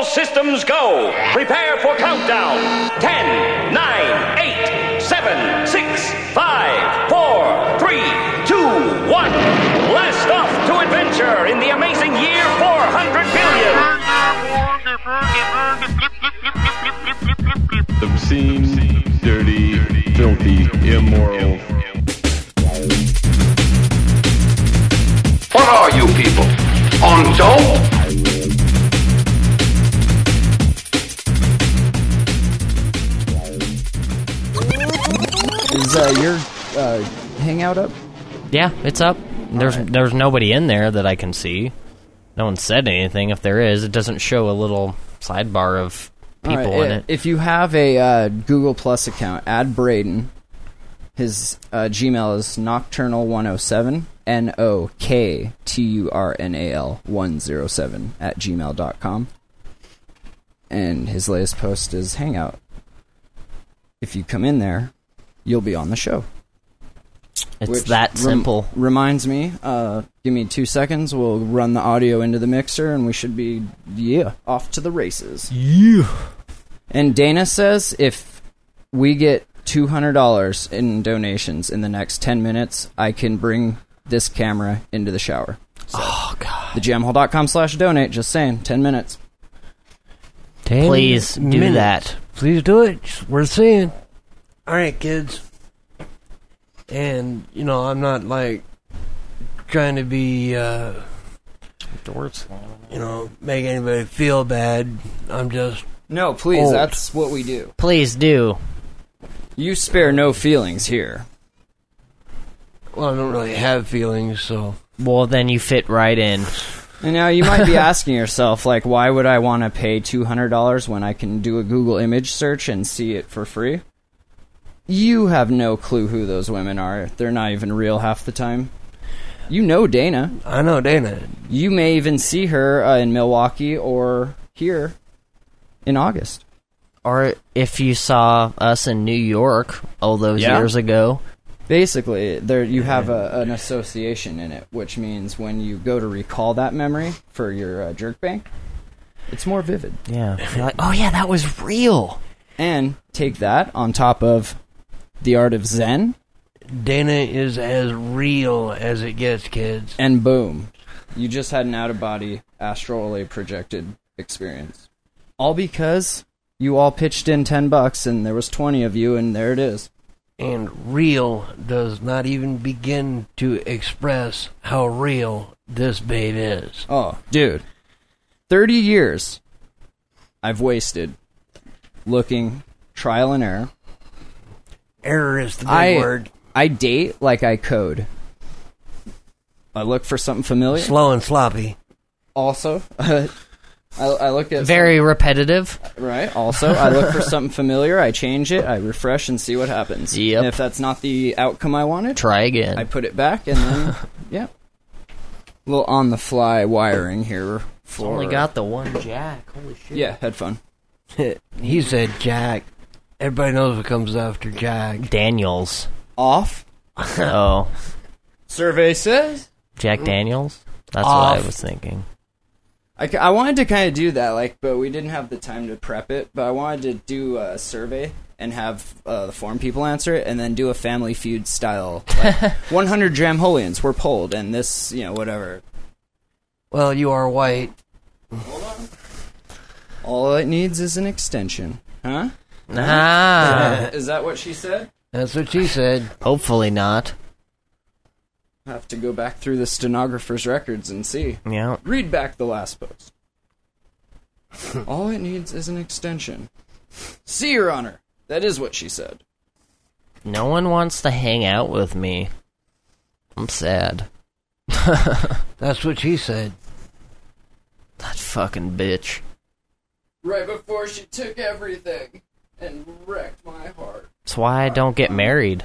systems go. Prepare for countdown. 10, 9, 8, 7, 6, 5, 4, 3, 2, 1. Blast off to adventure in the amazing year 400 billion. Obscene, dirty, filthy, immoral. What are you people? On dope? Is your hangout up? Yeah, it's up. There's nobody in there that I can see. No one said anything. If there is, it doesn't show a little sidebar of people in it. If you have a Google Plus account, add Braden. His Gmail is nocturnal107, NOKTURNAL107 @gmail.com. And his latest post is Hangout. If you come in there, you'll be on the show. It's that simple. Reminds me, give me 2 seconds, we'll run the audio into the mixer, and we should be, off to the races. Yeah. And Dana says if we get $200 in donations in the next 10 minutes, I can bring this camera into the shower. So, oh, God. thejamhole.com/donate, just saying, 10 minutes. Please do that. Please do it. Just worth seeing. All right, kids. And, I'm not, trying to be, make anybody feel bad. I'm just... No, please, old. That's what we do. Please do. You spare no feelings here. Well, I don't really have feelings, so... Well, then you fit right in. And now you might be asking yourself, why would I want to pay $200 when I can do a Google image search and see it for free? You have no clue who those women are. They're not even real half the time. You know Dana. I know Dana. You may even see her in Milwaukee or here in August. Or if you saw us in New York all those years ago. Basically, you have an association in it, which means when you go to recall that memory for your jerk bank, it's more vivid. Yeah. You're like, oh yeah, that was real. And take that on top of the art of Zen. Dana is as real as it gets, kids. And boom. You just had an out-of-body, astrally projected experience. All because you all pitched in $10 and there was 20 of you, and there it is. And real does not even begin to express how real this babe is. Oh, dude. 30 years I've wasted looking, trial and error. Error is the big word. I date like I code. I look for something familiar. Slow and sloppy. Also, I look at... Very repetitive. Right. Also, I look for something familiar, I change it, I refresh and see what happens. Yep. And if that's not the outcome I wanted... Try again. I put it back and then... yeah. A little on-the-fly wiring here. It's only got the one jack. Holy shit. Yeah, headphone. He said Jack. Everybody knows what comes after Jack. Daniels. Off. Oh. Survey says... Jack Daniels? That's Off. what I was thinking. I wanted to kind of do that, but we didn't have the time to prep it, but I wanted to do a survey and have the forum people answer it, and then do a Family Feud style. 100 Jamholians were polled, and this, whatever. Well, you are white. Hold on. All it needs is an extension. Huh? Ah. Is that what she said? That's what she said. Hopefully not. I have to go back through the stenographer's records and see. Yeah. Read back the last post. All it needs is an extension. See, Your Honor. That is what she said. No one wants to hang out with me. I'm sad. That's what she said. That fucking bitch. Right before she took everything and wrecked my heart. That's why I don't get married.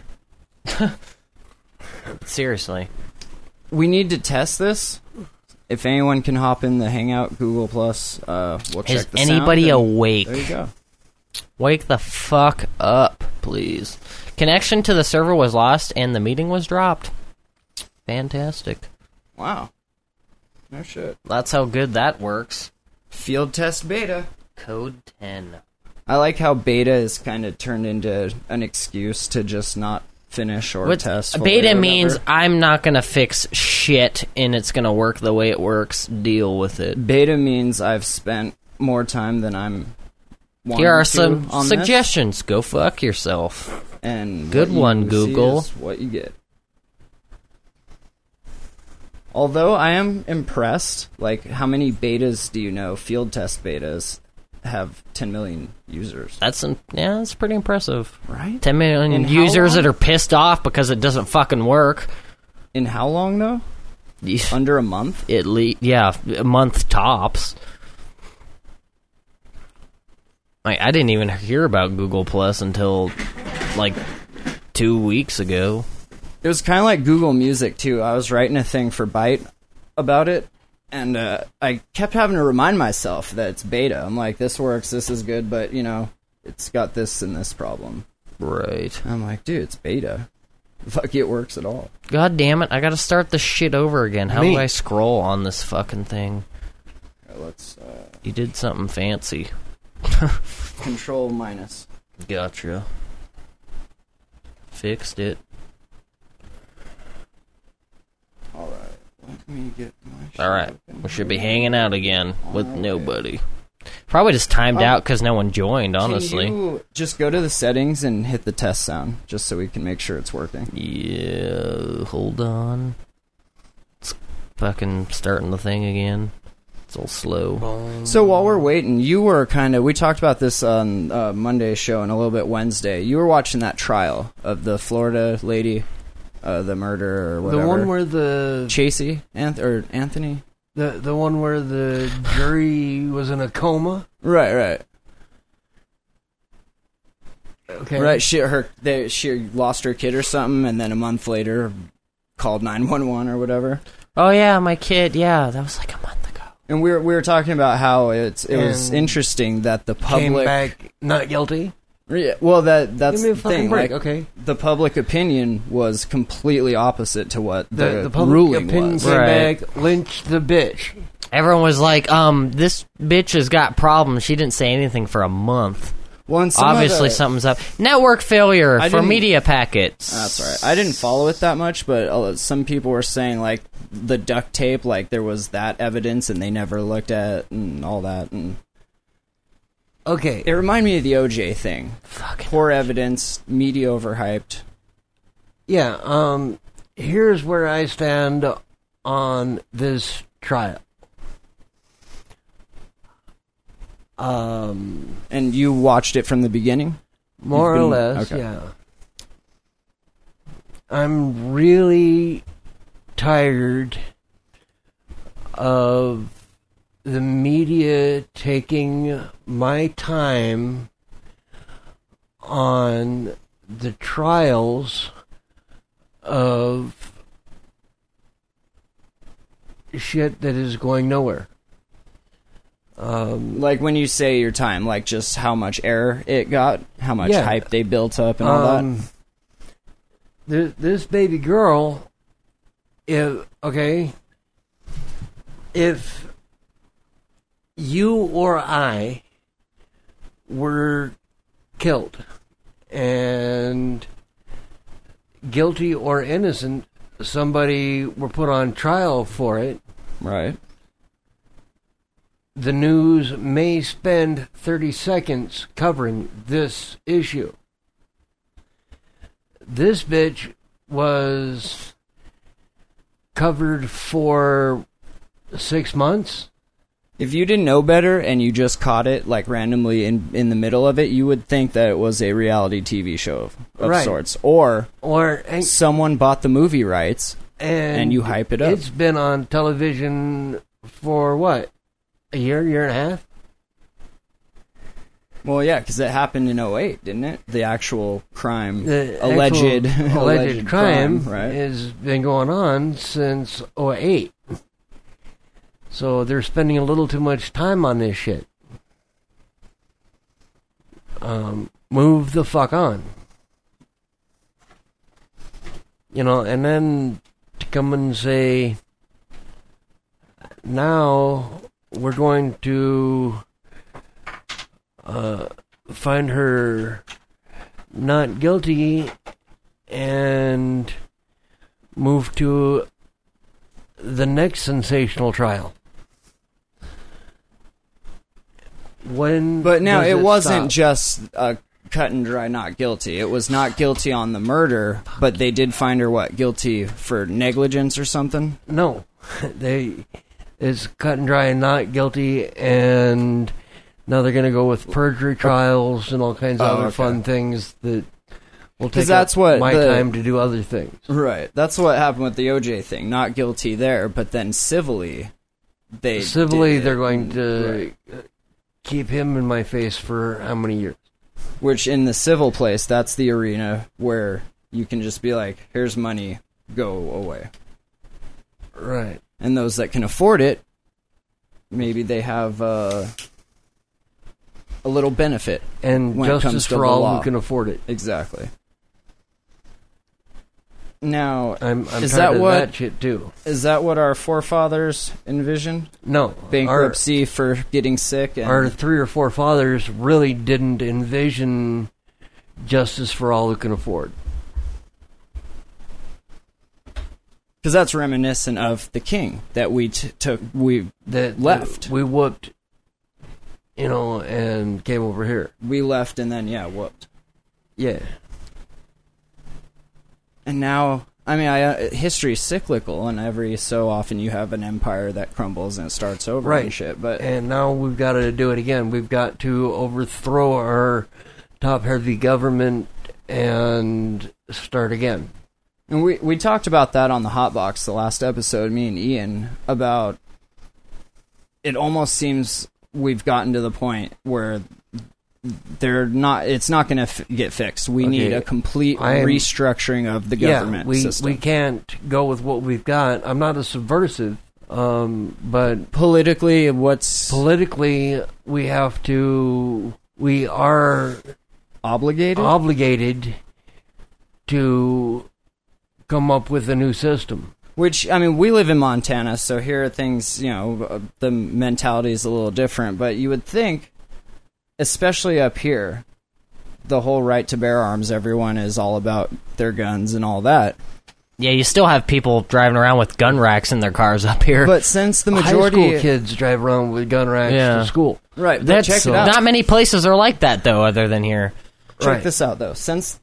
Seriously. We need to test this. If anyone can hop in the Hangout Google Plus, we'll check Is the anybody sound. awake? There you go. Wake the fuck up, please. Connection to the server was lost and the meeting was dropped. Fantastic. Wow. No shit. That's how good that works. Field test beta. Code 10. I like how beta is kind of turned into an excuse to just not finish or test. Beta means I'm not going to fix shit and it's going to work the way it works. Deal with it. Beta means I've spent more time than I'm wanting Here are to some on suggestions. Go fuck yourself. this, and Good what you one, see Google. is what you get. Although I am impressed, like, how many betas do you know? Field test betas have 10 million users. That's pretty impressive. Right? 10 million In how users long? that are pissed off because it doesn't fucking work. In how long, though? Under a month? At least, yeah, a month tops. I didn't even hear about Google Plus until like 2 weeks ago. It was kind of like Google Music, too. I was writing a thing for Byte about it, and I kept having to remind myself that it's beta. I'm like, this works, this is good, but, you know, it's got this and this problem. Right. I'm like, dude, it's beta. Fuck, it works at all. God damn it, I gotta start this shit over again. How Me. do I scroll on this fucking thing? Let's You did something fancy. control minus. Gotcha. Fixed it. All right, let me get my shit Alright, open we should be here. hanging out again with Alright. nobody. Probably just timed out because no one joined, honestly. Can you just go to the settings and hit the test sound, just so we can make sure it's working? Yeah, hold on. It's fucking starting the thing again. It's all slow. So while we're waiting, you were we talked about this on Monday's show and a little bit Wednesday. You were watching that trial of the Florida lady, the murder or whatever. The one where the Chasey? Anthony? the one where the jury was in a coma. Right. Okay. Right, she lost her kid or something, and then a month later called 911 or whatever. Oh yeah, my kid. Yeah, that was like a month ago. And we were talking about how it was And interesting that the Came public back not guilty. Yeah, well, that's Give me a the fucking thing. break, Like, okay? the public opinion was completely opposite to what The the public ruling opinion was. came Right. back, lynch the bitch. Everyone was like, this bitch has got problems. She didn't say anything for a month. Well, and some of Obviously, the- something's up. Network failure I for didn't- media packets. That's all right. I didn't follow it that much, but some people were saying like the duct tape, like there was that evidence, and they never looked at and all that. And Okay. it reminded me of the OJ thing. Fucking Poor evidence, media overhyped. Yeah, here's where I stand on this trial. And you watched it from the beginning? More or You've been- less, okay. yeah. I'm really tired of the media taking my time on the trials of shit that is going nowhere. Like when you say your time, like just how much air it got, how much Yeah. hype they built up and all that? This baby girl, if you or I were killed and guilty or innocent, somebody were put on trial for it, Right. the news may spend 30 seconds covering this issue. This bitch was covered for 6 months. If you didn't know better and you just caught it like randomly in the middle of it, you would think that it was a reality TV show of Right. sorts. Or And someone bought the movie rights and you hype it up. It's been on television for what? A year and a half? Well, yeah, because it happened in 2008, didn't it? The actual crime. The alleged actual alleged crime right? has been going on since 2008. So they're spending a little too much time on this shit. Move the fuck on. You know, and then to come and say, now we're going to find her not guilty and move to the next sensational trial. But now it wasn't stop? just a cut and dry not guilty. It was not guilty on the murder, but they did find her, guilty for negligence or something? No. It's cut and dry and not guilty, and now they're going to go with perjury trials and all kinds of other fun things that will take my time to do other things. Right. That's what happened with the OJ thing. Not guilty there, but then civilly, they're going to keep him in my face for how many years? Which, in the civil place, that's the arena where you can just be like, here's money, go away. Right. And those that can afford it, maybe they have a little benefit. And when justice it comes to for all law. who can afford it. Exactly. Now, I'm is tired that of what that shit too. Is that what our forefathers envisioned? No. Bankruptcy for getting sick? And Our 3 or 4 fathers really didn't envision justice for all who can afford. because that's reminiscent of the king that we left. We whooped, and came over here. We left and then, whooped. Yeah. And now, history's cyclical, and every so often you have an empire that crumbles and it starts over and shit. And now we've got to do it again. We've got to overthrow our top-heavy government and start again. And we talked about that on the Hotbox, the last episode, me and Ian, about it almost seems we've gotten to the point where it's not going to get fixed. We need a complete restructuring of the government system. We can't go with what we've got. I'm not a subversive, but politically, we are obligated to come up with a new system. Which, we live in Montana, so here are things, the mentality is a little different, but you would think, especially up here, the whole right to bear arms, everyone is all about their guns and all that. Yeah, you still have people driving around with gun racks in their cars up here. But since the majority... High school kids drive around with gun racks to school. Right, but check it out. Not many places are like that, though, other than here. Check this out, though. Since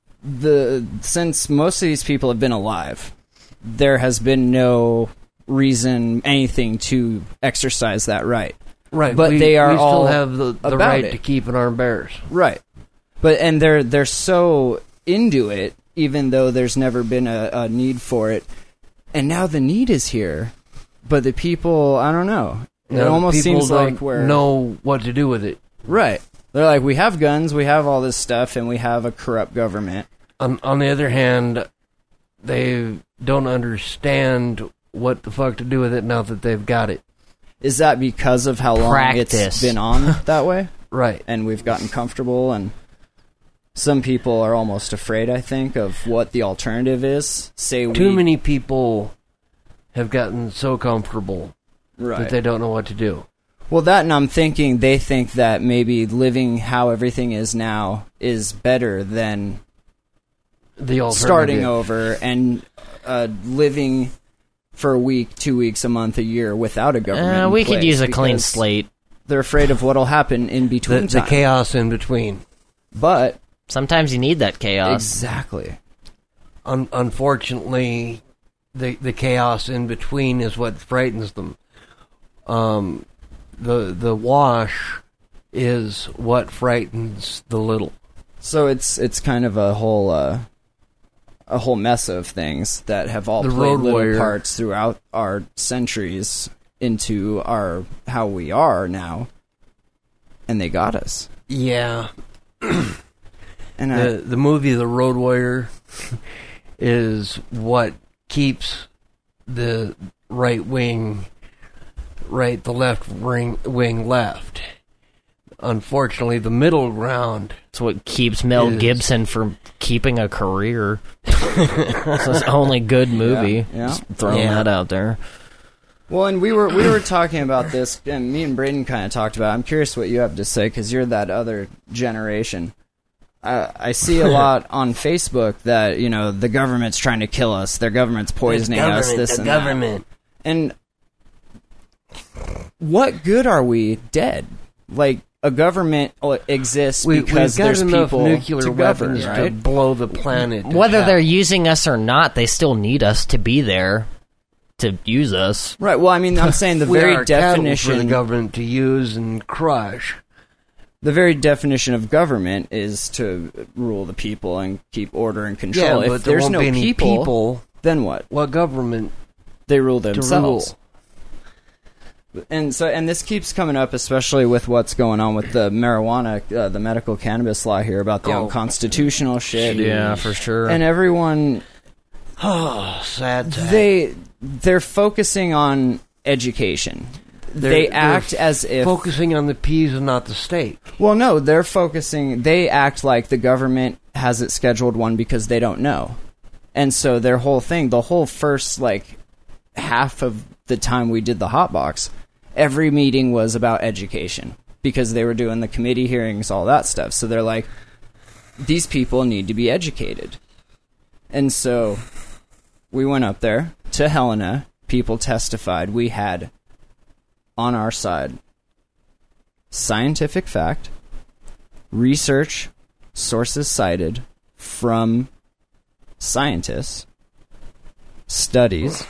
most of these people have been alive, there has been no reason, anything to exercise that right. Right, but we still have the right to keep an armed bearers. Right, and they're so into it, even though there's never been a need for it, and now the need is here. But the people, I don't know. It almost seems like we're know what to do with it. Right, they're like, we have guns, we have all this stuff, and we have a corrupt government. On the other hand, they don't understand what the fuck to do with it now that they've got it. Is that because of how long it's been on that way? Right. And we've gotten comfortable, and some people are almost afraid, I think, of what the alternative is. Too many people have gotten so comfortable that they don't know what to do. Well, that, and I'm thinking they think that maybe living how everything is now is better than the alternative. Starting over and living for a week, 2 weeks, a month, a year without a government. We could use a clean slate. They're afraid of what'll happen in between. The chaos in between. But sometimes you need that chaos. Exactly. Unfortunately, the chaos in between is what frightens them. The wash is what frightens the little. So it's kind of a whole mess of things that have all played little parts throughout our centuries into how we are now, and they got us. Yeah. And the movie The Road Warrior is what keeps the right wing right, the left wing left. Unfortunately, the middle ground... It's what keeps Mel Gibson from keeping a career. It's his only good movie. Yeah. Just throwing that out there. Well, and we were talking about this, and me and Braden kind of talked about it. I'm curious what you have to say, because you're that other generation. I see a lot on Facebook that, the government's trying to kill us. Their government's poisoning us, this and that. And what good are we dead? Like, a government exists because there's people nuclear weapons right? to blow the planet. Whether they're using us or not, they still need us to be there to use us. Right. Well, I mean, I'm saying the very definition for the government to use and crush. The very definition of government is to rule the people and keep order and control. Yeah, but if there's no people, then what? What government? They rule themselves. And this keeps coming up, especially with what's going on with the marijuana, the medical cannabis law here about the unconstitutional shit. Yeah, for sure. And everyone, sad. They're focusing on education. They act as if focusing on the P's and not the state. Well, no, they act like the government has it scheduled one because they don't know. And so their whole thing, the whole first half of the time we did the Hotbox, every meeting was about education because they were doing the committee hearings, all that stuff. So they're like, these people need to be educated. And so we went up there to Helena. People testified. We had on our side scientific fact, research, sources cited from scientists, studies,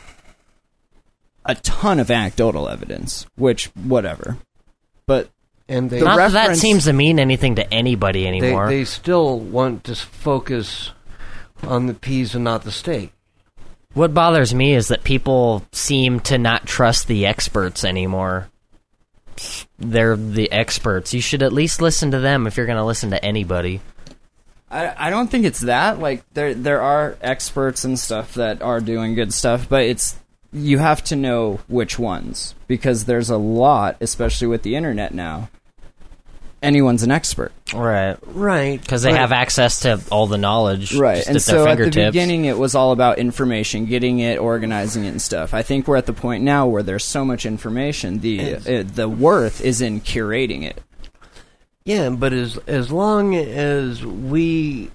a ton of anecdotal evidence, which, whatever. But not that seems to mean anything to anybody anymore. They still want to focus on the P's and not the state. What bothers me is that people seem to not trust the experts anymore. They're the experts. You should at least listen to them if you're going to listen to anybody. I don't think it's that. Like, there are experts and stuff that are doing good stuff, but you have to know which ones, because there's a lot, especially with the internet now. Anyone's an expert. Right. Because they Right. have access to all the knowledge. Right. Just And at so their at the fingertips. beginning, it was all about information, getting it, organizing it, and stuff. I think we're at the point now where there's so much information, the worth is in curating it. Yeah, but as long as we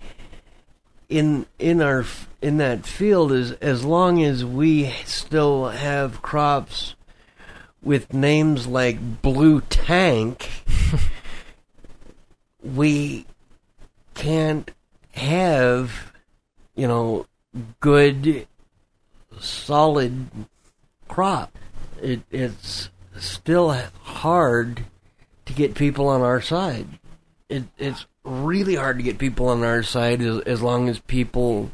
in that field, as long as we still have crops with names like Blue Tank, we can't have, good, solid crop. It's still hard to get people on our side. It's really hard to get people on our side as long as people,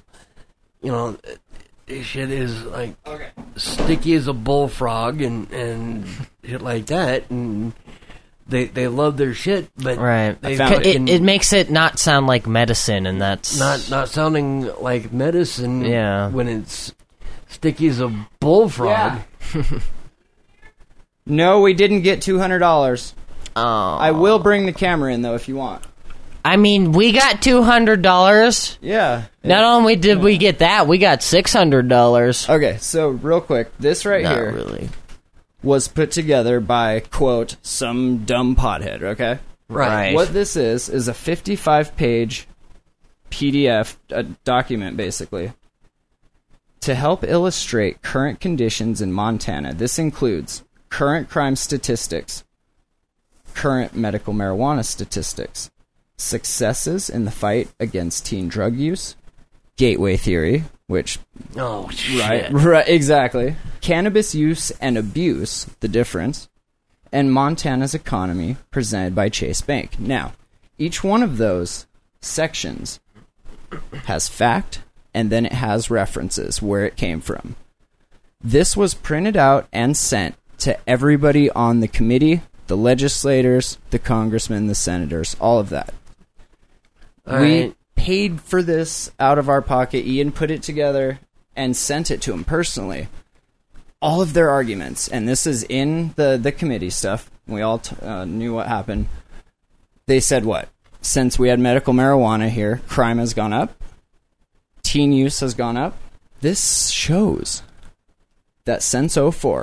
shit is like sticky as a bullfrog and shit like that, and they love their shit, but right. It makes it not sound like medicine, and that's not sounding like medicine. Yeah. When it's sticky as a bullfrog. Yeah. No, we didn't get $200. Oh. I will bring the camera in, though, if you want. I mean, we got $200. Yeah. Not only did we get that, we got $600. Okay, so real quick, this right Not here really. was put together by, quote, some dumb pothead, okay? Right. What this is a 55-page PDF document, basically, to help illustrate current conditions in Montana. This includes current crime statistics, current medical marijuana statistics, successes in the fight against teen drug use, gateway theory, which... Oh, shit. Right, exactly. Cannabis use and abuse, the difference, and Montana's economy, presented by Chase Bank. Now, each one of those sections has fact, and then it has references where it came from. This was printed out and sent to everybody on the committee, the legislators, the congressmen, the senators, all of that. We paid for this out of our pocket. Ian put it together and sent it to him personally. All of their arguments, and this is in the committee stuff. We all knew what happened. They said what? Since we had medical marijuana here, crime has gone up. Teen use has gone up. This shows that since 2004,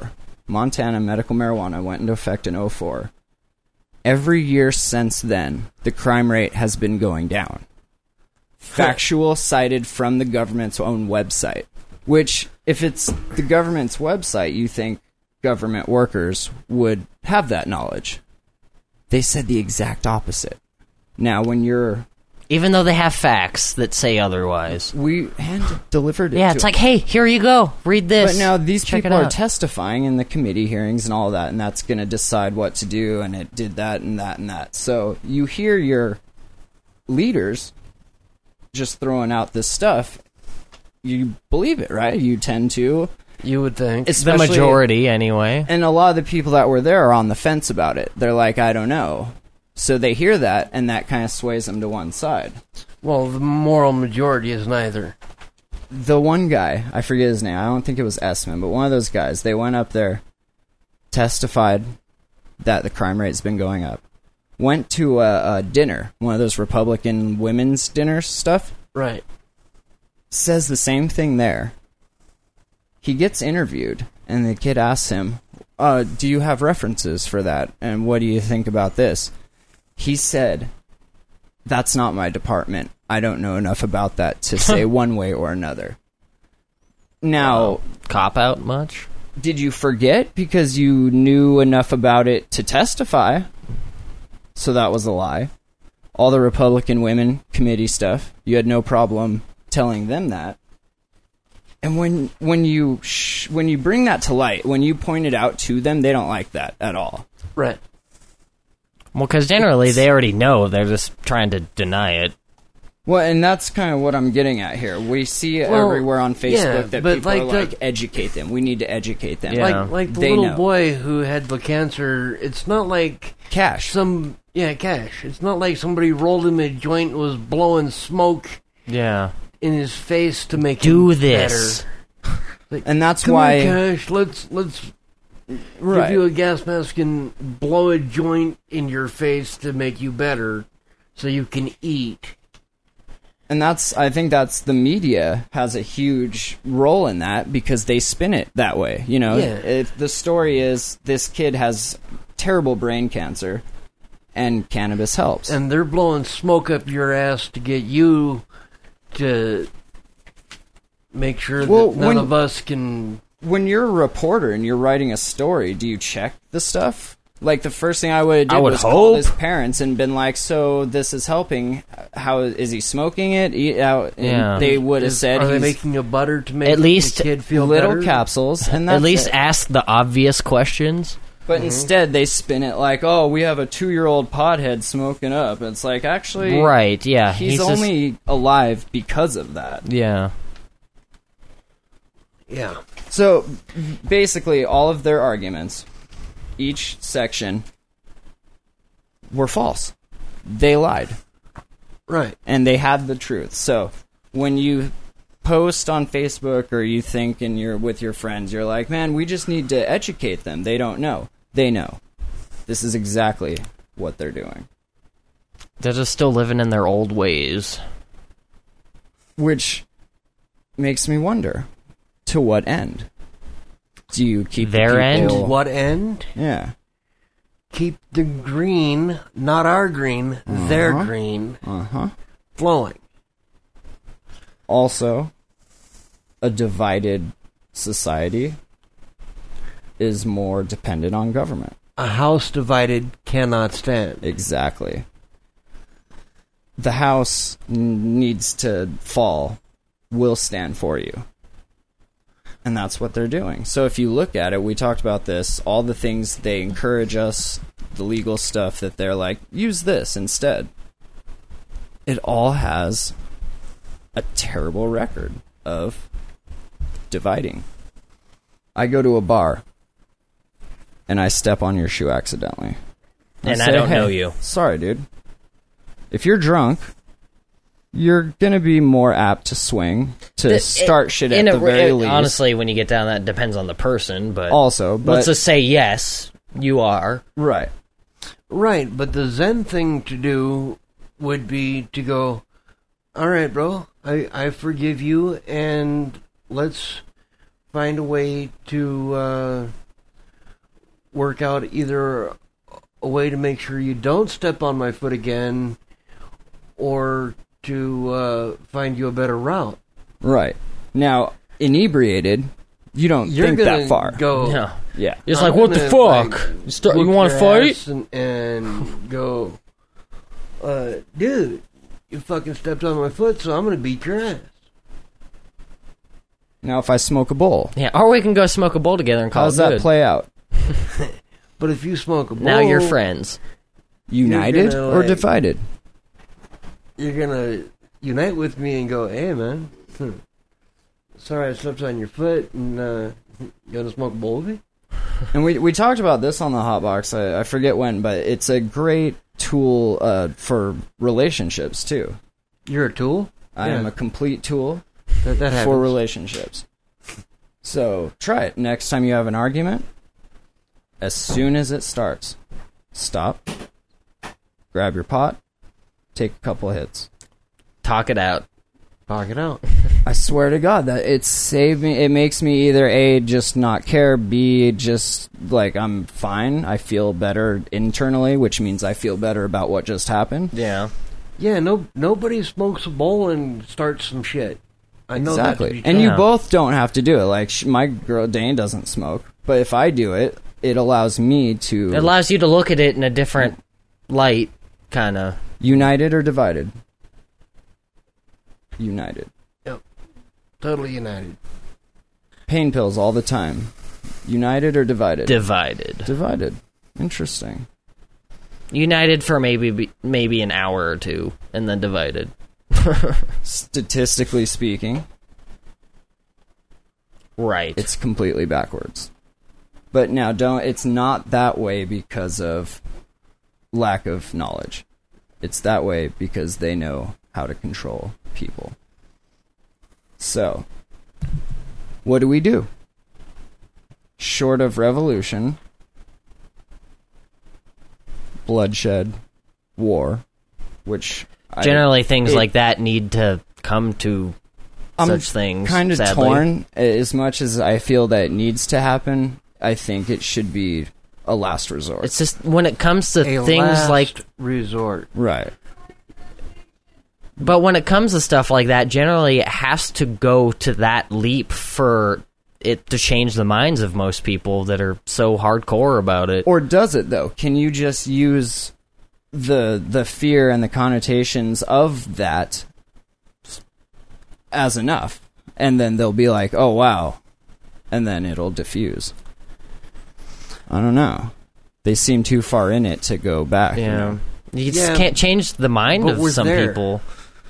Montana medical marijuana went into effect in 2004. Every year since then, the crime rate has been going down. Factual cited from the government's own website. Which, if it's the government's website, you think government workers would have that knowledge. They said the exact opposite. Now, when you're... Even though they have facts that say otherwise. We hand-delivered it Yeah, to it's like, hey, here you go. Read this. But now these Check people it are out. testifying in the committee hearings and all that, and that's going to decide what to do, and it did that and that and that. So you hear your leaders just throwing out this stuff, you believe it, right? You tend to. You would think. The majority, anyway. And a lot of the people that were there are on the fence about it. They're like, I don't know. So they hear that, and that kind of sways them to one side. Well, the moral majority is neither. The one guy, I forget his name, I don't think it was Essman, but one of those guys, they went up there, testified that the crime rate's been going up. Went to a dinner, one of those Republican women's dinner stuff. Right. Says the same thing there. He gets interviewed, and the kid asks him, do you have references for that? And what do you think about this? He said, that's not my department. I don't know enough about that to say one way or another. Now... Cop out much? Did you forget because you knew enough about it to testify? So that was a lie. All the Republican women committee stuff, you had no problem telling them that. And when you bring that to light, when you point it out to them, they don't like that at all. Right. Well, because generally they already know. They're just trying to deny it. Well, and that's kind of what I'm getting at here. We see it everywhere on Facebook that people are like, educate them. We need to educate them. Yeah. Like the little boy who had the cancer, it's not like... Cash. Cash. It's not like somebody rolled him a joint and was blowing smoke Yeah. in his face to make Do him this. better. Like, And that's come why... here, Cash, let's give you a gas mask and blow a joint in your face to make you better so you can eat. And I think that's the media has a huge role in that because they spin it that way. You know, if the story is this kid has terrible brain cancer and cannabis helps. And they're blowing smoke up your ass to get you to make sure that none of us can... When you're a reporter and you're writing a story, do you check the stuff? Like, the first thing I would have did was call his parents and been like, so this is helping. How is he smoking it? And they would have said are they making a butter to make at least the kid feel little better? capsules. And that's At least ask the obvious questions. But instead, they spin it like, oh, we have a 2-year-old pothead smoking up. It's like, actually... Right, yeah. He's only alive because of that. Yeah. Yeah. So, basically, all of their arguments, each section, were false. They lied. Right. And they had the truth. So, when you post on Facebook or you think and you're with your friends, you're like, man, we just need to educate them. They don't know. They know. This is exactly what they're doing. They're just still living in their old ways. Which makes me wonder, to what end? Do you keep Their end? To what end? Yeah. Keep the green, not our green, their green, flowing. Also, a divided society is more dependent on government. A house divided cannot stand. Exactly. The house needs to fall, will stand for you. And that's what they're doing. So if you look at it, we talked about this, all the things they encourage us, the legal stuff that they're like, use this instead. It all has a terrible record of dividing. I go to a bar, and I step on your shoe accidentally. And say, I don't hey, know you. Sorry, dude. If you're drunk, you're going to be more apt to swing, to start shit at the very least. Honestly, when you get down, that depends on the person, but... Also, but... Let's just say yes, you are. Right. Right, but the Zen thing to do would be to go, all right, bro, I forgive you, and let's find a way to work out either a way to make sure you don't step on my foot again, or to find you a better route. Right. Now, inebriated, you don't think that far. Go, Yeah. It's like, what the fuck? You want to fight? And go, dude, you fucking stepped on my foot, so I'm going to beat your ass. Now, if I smoke a bowl, Yeah, or we can go smoke a bowl together and call how's it that good. play out? But if you smoke a bowl... Now you're friends. United gonna, or like- divided? You're going to unite with me and go, hey, man, sorry I stepped on your foot, and you going to smoke a bowl with me? And we talked about this on the Hotbox. I forget when, but it's a great tool for relationships, too. You're a tool? I am a complete tool That happens. for relationships. So try it. Next time you have an argument, as soon as it starts, stop, grab your pot, take a couple of hits. Talk it out. Talk it out. I swear to God that it saved me. It makes me either A, just not care, B, just like I'm fine. I feel better internally, which means I feel better about what just happened. Yeah. Yeah, nobody smokes a bowl and starts some shit. I know Exactly. that to be And true. you both don't have to do it. Like, my girl Dane doesn't smoke, but if I do it, it allows me to... It allows you to look at it in a different light, kind of. United or divided? United. Totally united. Pain pills all the time. United or divided? Divided. Divided. Interesting. United for maybe an hour or two, and then divided. Statistically speaking, Right. it's completely backwards. But now, it's not that way because of lack of knowledge. It's that way because they know how to control people. So, what do? Short of revolution, bloodshed, war, which Generally, things like that need to come to such things. Kind of sadly. torn. As much as I feel that it needs to happen, I think it should be a last resort. It's just when it comes to A things last like, resort. Right. but when it comes to stuff like that, generally it has to go to that leap for it to change the minds of most people that are so hardcore about it. Or does it, though? Can you just use the fear and the connotations of that as enough? And then they'll be like, oh, wow. And then it'll diffuse. I don't know. They seem too far in it to go back. Yeah. You know? You just can't change the mind But of we're some there. people.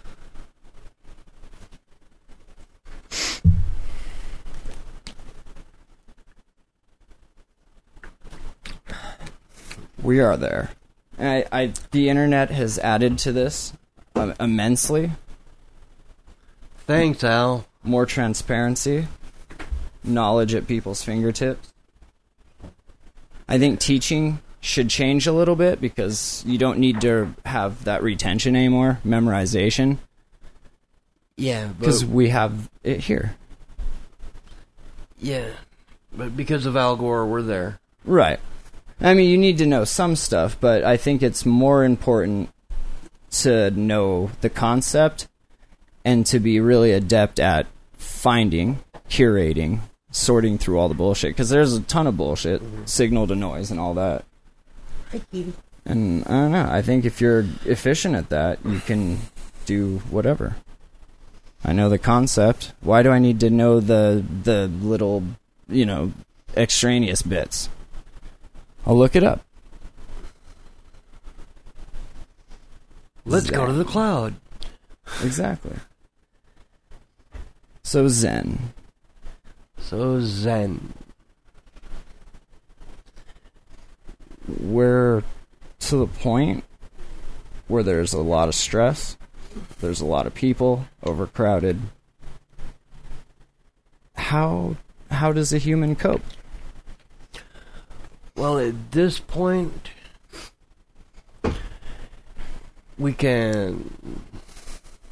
We are there. And the internet has added to this immensely. Thanks, Al. More transparency, knowledge at people's fingertips. I think teaching should change a little bit because you don't need to have that retention anymore, memorization, Yeah, because we have it here. yeah, but because of Al Gore, we're there. Right. I mean, you need to know some stuff, but I think it's more important to know the concept and to be really adept at finding, curating, sorting through all the bullshit. Because there's a ton of bullshit, signal to noise and all that. And I don't know. I think if you're efficient at that, you can do whatever. I know the concept. Why do I need to know the little, extraneous bits? I'll look it up. Let's go to the cloud. Exactly. So Zen. So Zen. We're to the point where there's a lot of stress. There's a lot of people, overcrowded. How does a human cope? Well, at this point, we can.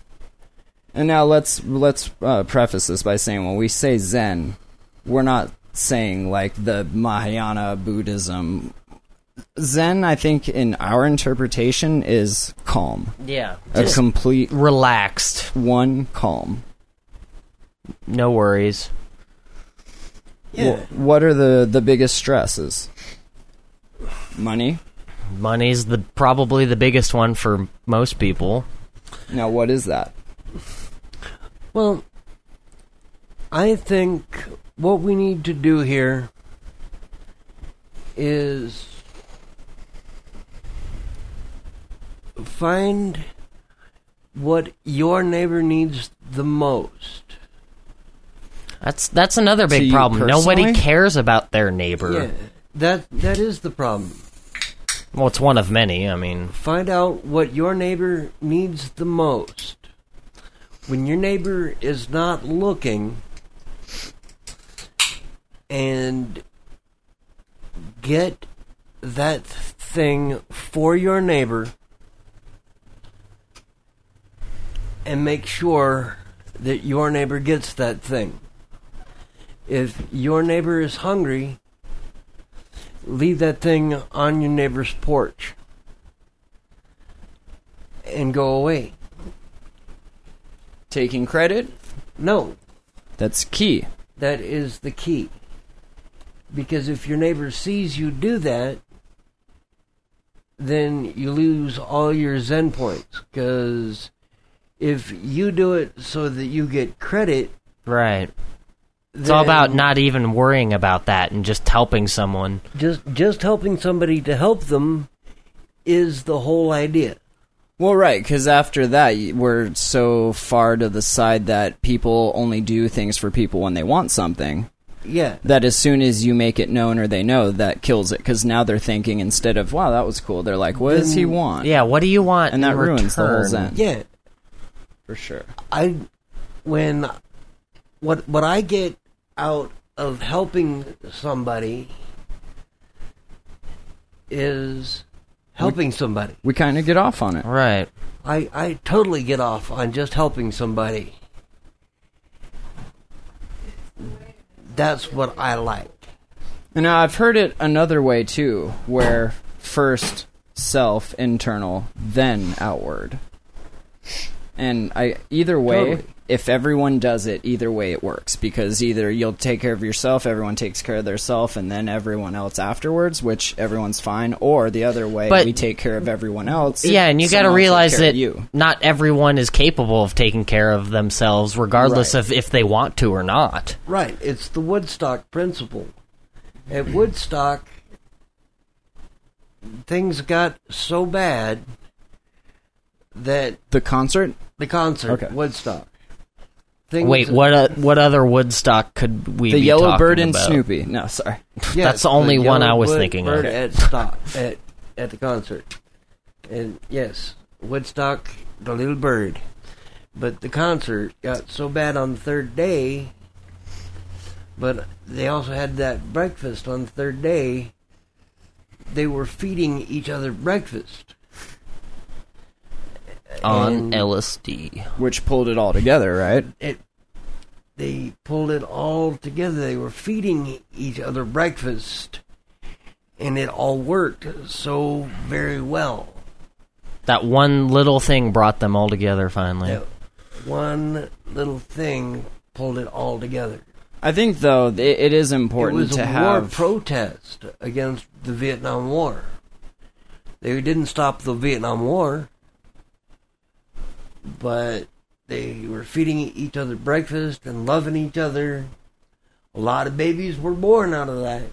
And now let's preface this by saying when we say Zen, we're not saying, like the Mahayana Buddhism. Zen, I think, in our interpretation, is calm. Yeah. A complete... relaxed. One calm. No worries. Yeah. What are the biggest stresses? Money? Money's probably the biggest one for most people. Now, what is that? Well, I think what we need to do here is find what your neighbor needs the most. That's another big problem. Nobody cares about their neighbor. Yeah, that is the problem. Well, it's one of many, I mean. Find out what your neighbor needs the most. When your neighbor is not looking, and get that thing for your neighbor, and make sure that your neighbor gets that thing. If your neighbor is hungry, leave that thing on your neighbor's porch and go away. Taking credit? No. That's key. That is the key. Because if your neighbor sees you do that, then you lose all your Zen points. Because if you do it so that you get credit... Right. It's all about not even worrying about that and just helping someone. Just helping somebody to help them is the whole idea. Well, right, because after that, we're so far to the side that people only do things for people when they want something. Yeah. That as soon as you make it known or they know, that kills it. Because now they're thinking, instead of, wow, that was cool, they're like, what does he want? Yeah, what do you want and that ruins the whole return? Zen. Yeah. For sure. What I get out of helping somebody is helping somebody. We kind of get off on it. Right. I totally get off on just helping somebody. That's what I like. And now I've heard it another way too, where first self, internal, then outward. And either way, totally. If everyone does it, either way it works. Because either you'll take care of yourself, everyone takes care of themselves, and then everyone else afterwards, which everyone's fine. Or the other way, we take care of everyone else. Yeah, and you got to realize that not everyone is capable of taking care of themselves, regardless of if they want to or not. Right. It's the Woodstock principle. At Woodstock, things got so bad that... The concert, okay. Woodstock. Wait, what other Woodstock could we be talking about? The Yellow Bird and Snoopy. No, sorry. Yes, that's the only one I was thinking of. At the concert. And yes, Woodstock, the Little Bird. But the concert got so bad on the third day, but they also had that breakfast on the third day. They were feeding each other breakfast. On LSD. Which pulled it all together, right? They pulled it all together. They were feeding each other breakfast, and it all worked so very well. That one little thing brought them all together finally. That one little thing pulled it all together. I think, though, it is important to have... It was a war protest against the Vietnam War. They didn't stop the Vietnam War, but they were feeding each other breakfast and loving each other. A lot of babies were born out of that.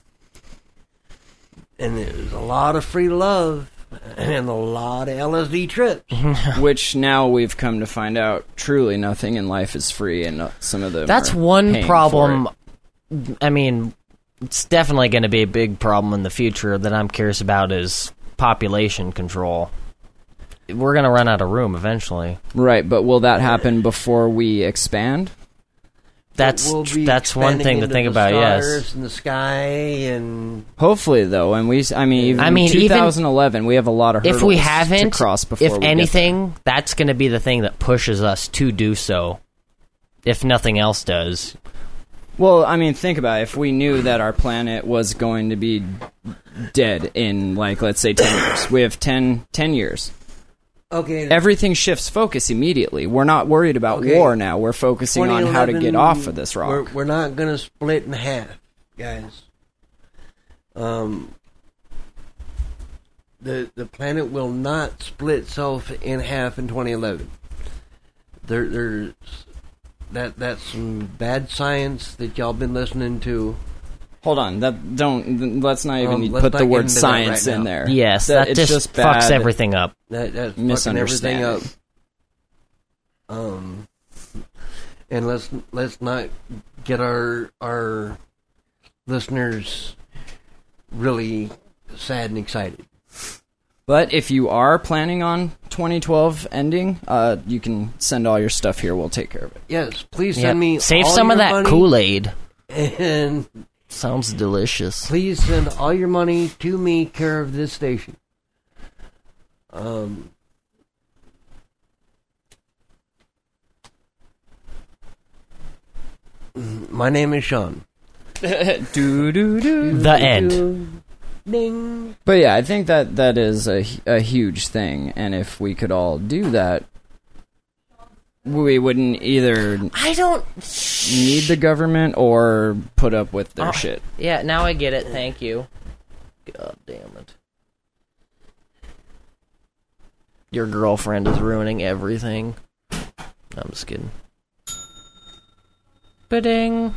And there was a lot of free love and a lot of LSD trips. Which now we've come to find out, truly nothing in life is free, and some of them That's one problem. I mean, it's definitely going to be a big problem in the future that I'm curious about is population control. We're going to run out of room eventually. Right, but will that happen before we expand? That's one thing to think about, yes. In the sky and... Hopefully, though, and even 2011, we have a lot of hurdles if we haven't, to cross before if anything, that's going to be the thing that pushes us to do so, if nothing else does. Well, I mean, think about it. If we knew that our planet was going to be dead in, like, let's say 10 years. We have 10 years. Okay. Everything shifts focus immediately. We're not worried about war now. We're focusing on how to get off of this rock. We're not going to split in half, guys. The planet will not split itself in half in 2011. That's some bad science that y'all been listening to. Hold on, let's not even put the word science in there. Yes, that just fucks everything up. That's misunderstanding everything up. And let's not get our listeners really sad and excited. But if you are planning on 2012 ending, you can send all your stuff here. We'll take care of it. Yes, please send me Save all some of your that money, Kool-Aid. and Sounds delicious. please send all your money to me, care of this station. My name is Sean. The end. Ding. But yeah, I think that is a huge thing, and if we could all do that, we wouldn't either need the government or put up with their shit. Yeah, now I get it. Thank you. God damn it. Your girlfriend is ruining everything. I'm just kidding. Ba-ding.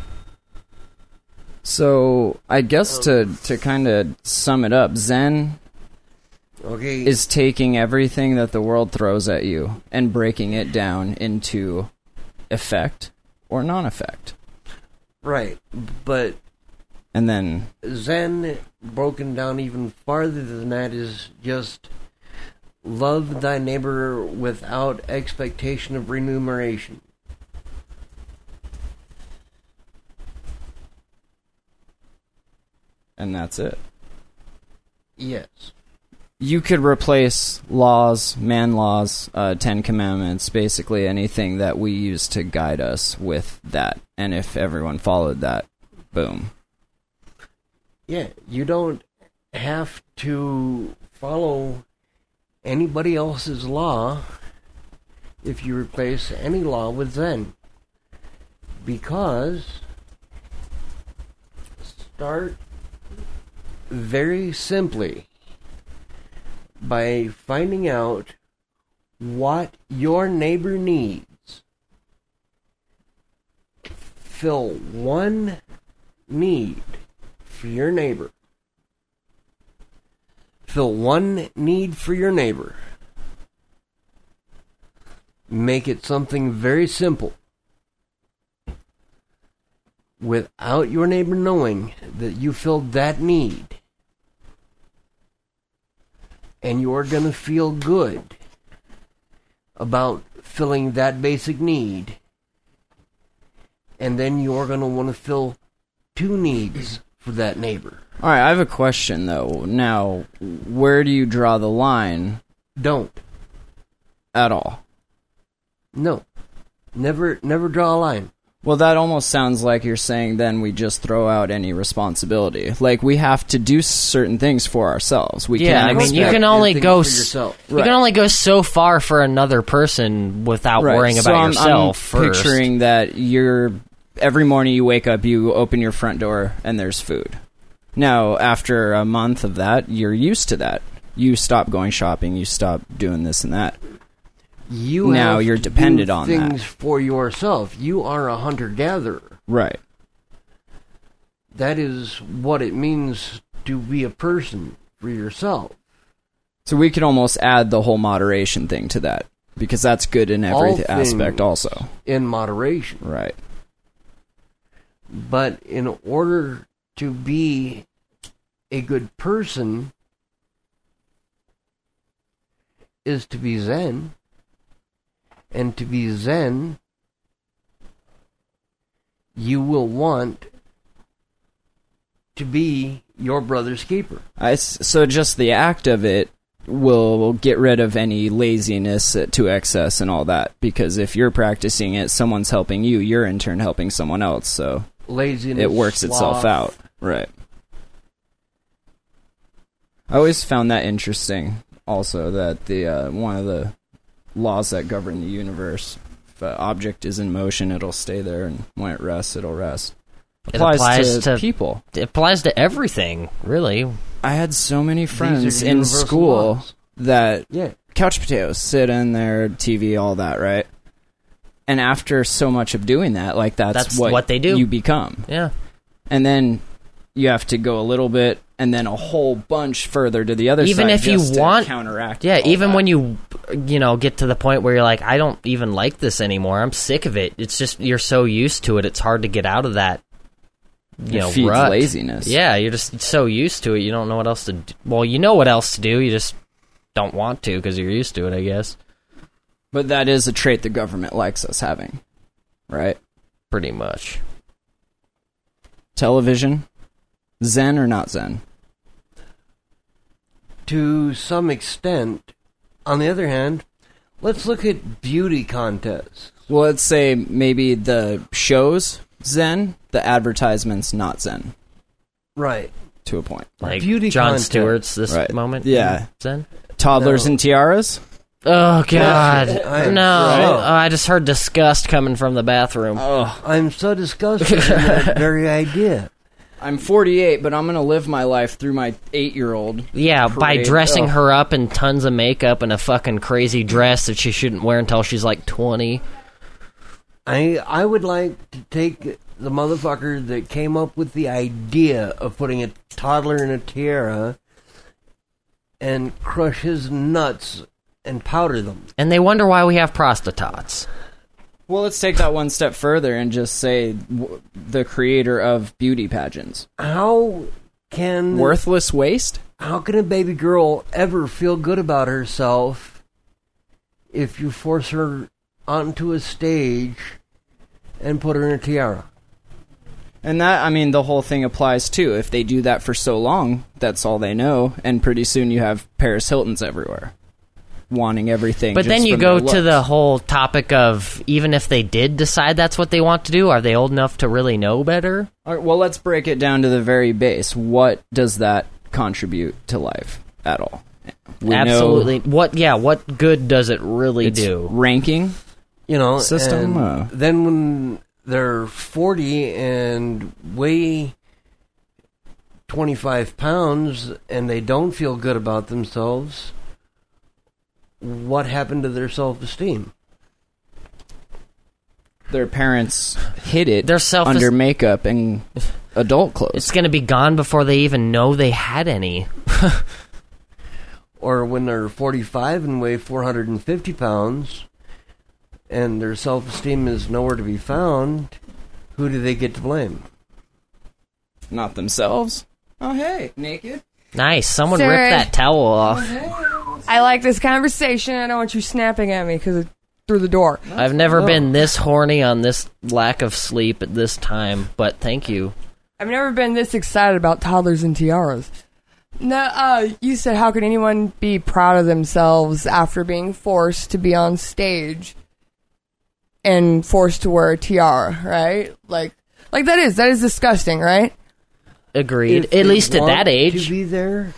So, I guess to kind of sum it up, Zen is taking everything that the world throws at you and breaking it down into effect or non-effect. Right, but and then Zen, broken down even farther than that, is just love thy neighbor without expectation of remuneration. And that's it. Yes. You could replace laws, man laws, 10 Commandments, basically anything that we use to guide us with that. And if everyone followed that, boom. Yeah, you don't have to follow anybody else's law if you replace any law with Zen. Because start very simply by finding out what your neighbor needs. Fill one need for your neighbor. Fill one need for your neighbor. Make it something very simple. Without your neighbor knowing that you filled that need. And you're going to feel good about filling that basic need. And then you're going to want to fill two needs for that neighbor. All right, I have a question, though. Now, where do you draw the line? Don't. At all? No. Never draw a line. Well, that almost sounds like you're saying then we just throw out any responsibility. Like, we have to do certain things for ourselves. We Yeah, I can't mean, you expect- can only things go for yourself. you can only go so far for another person without worrying So about I'm yourself first. picturing that every morning you wake up, you open your front door, and there's food. Now, after a month of that, you're used to that. You stop going shopping, you stop doing this and that. Now you're dependent on that. things for yourself. You are a hunter-gatherer. Right. That is what it means to be a person for yourself. So we could almost add the whole moderation thing to that, because that's good in every All aspect things also. in moderation. Right. But in order to be a good person is to be Zen. And to be Zen, you will want to be your brother's keeper. So just the act of it will get rid of any laziness to excess and all that, because if you're practicing it, someone's helping you, you're in turn helping someone else, so laziness, it works itself out. Right. I always found that interesting also, that the one of the laws that govern the universe, if an object is in motion, it'll stay there, and when it rests, it'll rest. It applies to people. It applies to everything, really. I had so many friends in school that couch potatoes, sit in their TV, all that, right? And after so much of doing that, like that's what they do. You become. Yeah. And then you have to go a little bit and then a whole bunch further to the other side. Even if you want counteract. Yeah, even when you get to the point where you're like, I don't even like this anymore. I'm sick of it. It's just you're so used to it. It's hard to get out of that. It feeds rut. Laziness. Yeah, you're just so used to it. You don't know what else to do. Well, you know what else to do. You just don't want to because you're used to it, I guess. But that is a trait the government likes us having, right? Pretty much. Television, Zen or not Zen? To some extent. On the other hand, let's look at beauty contests. Well, let's say maybe the shows Zen, the advertisements not Zen. Right. To a point. Like beauty Jon contest. Stewart's this moment? Yeah. Zen? Toddlers and tiaras? Oh, God. Right. I just heard disgust coming from the bathroom. Oh, I'm so disgusted with that very idea. I'm 48, but I'm going to live my life through my 8-year-old. Yeah, by parade. dressing her up in tons of makeup and a fucking crazy dress that she shouldn't wear until she's like 20. I would like to take the motherfucker that came up with the idea of putting a toddler in a tiara and crush his nuts and powder them. And they wonder why we have prostitots. Well, let's take that one step further and just say the creator of beauty pageants. How can... Worthless waste? How can a baby girl ever feel good about herself if you force her onto a stage and put her in a tiara? And that, I mean, the whole thing applies too. If they do that for so long, that's all they know, and pretty soon you have Paris Hiltons everywhere, wanting everything. But just then you from go their to looks. the whole topic of, even if they did decide that's what they want to do, are they old enough to really know better? All right, well, let's break it down to the very base. What does that contribute to life at all? We Absolutely. know What good does it really it's do? ranking. System. And then when they're 40 and weigh 25 pounds and they don't feel good about themselves, what happened to their self-esteem? Their parents hid it Their under makeup and adult clothes. It's going to be gone before they even know they had any. Or when they're 45 and weigh 450 pounds and their self-esteem is nowhere to be found, who do they get to blame? Not themselves. Oh, hey, naked. Nice. Someone Sir. ripped that towel off. I like this conversation. I don't want you snapping at me because through the door. I've never been this horny on this lack of sleep at this time, but thank you. I've never been this excited about toddlers and tiaras. No, you said how could anyone be proud of themselves after being forced to be on stage and forced to wear a tiara, right? Like that is disgusting, right? Agreed. If At they least at want that age. to be there,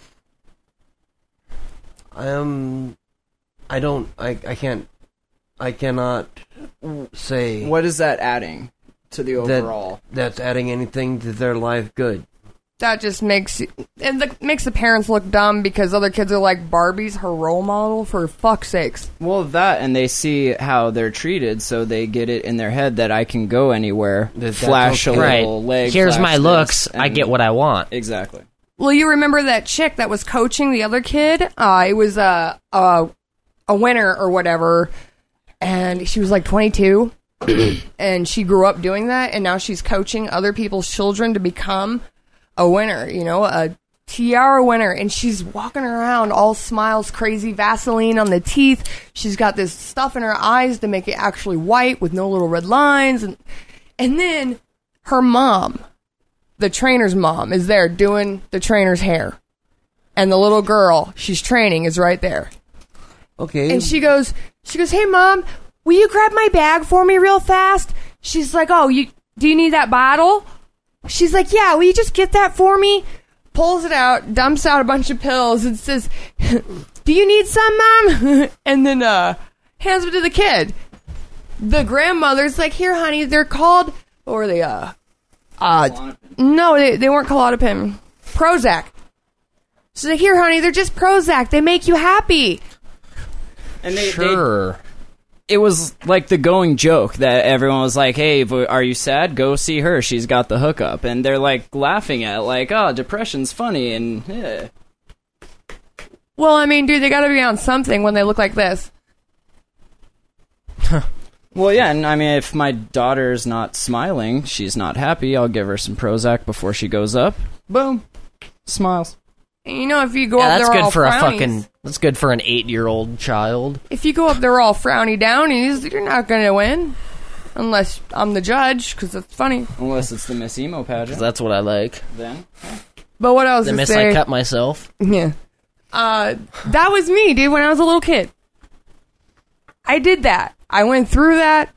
I cannot say What is that adding to the overall? that's adding anything to their life good. That just makes makes the parents look dumb because other kids are like, Barbie's her role model, for fuck's sakes. Well, that, and they see how they're treated, so they get it in their head that I can go anywhere, That's flash okay. a Right. little leg. Here's flash my this, looks. I and- get what I want. Exactly. Well, you remember that chick that was coaching the other kid? It was a winner or whatever, and she was like 22, and she grew up doing that, and now she's coaching other people's children to become a winner, a tiara winner, and she's walking around all smiles, crazy Vaseline on the teeth. She's got this stuff in her eyes to make it actually white with no little red lines, and then her mom, the trainer's mom, is there doing the trainer's hair. And the little girl she's training is right there. Okay. And she goes, "Hey, Mom, will you grab my bag for me real fast?" She's like, "Oh, do you need that bottle? She's like, yeah, will you just get that for me? Pulls it out, dumps out a bunch of pills, and says, do you need some, Mom? And then hands them to the kid. The grandmother's like, here, honey, they're called, what were they? No, they weren't Klonopin. Prozac. She's like, here, honey, they're just Prozac. They make you happy. And it was like the going joke that everyone was like, hey, are you sad? Go see her. She's got the hookup. And they're like laughing at it, like, oh, depression's funny. And yeah. Well, I mean, dude, they gotta be on something when they look like this. Well, yeah, and I mean, if my daughter's not smiling, she's not happy, I'll give her some Prozac before she goes up. Boom. Smiles. And you know, if you go up that's there good all for frownies, that's good for an 8-year-old child. if you go up there all frowny downies, you're not gonna win. Unless I'm the judge, because it's funny. Unless it's the Miss Emo pageant. That's what I like. Then? But what else The to miss say? I cut myself. Yeah. That was me, dude, when I was a little kid. I did that. I went through that.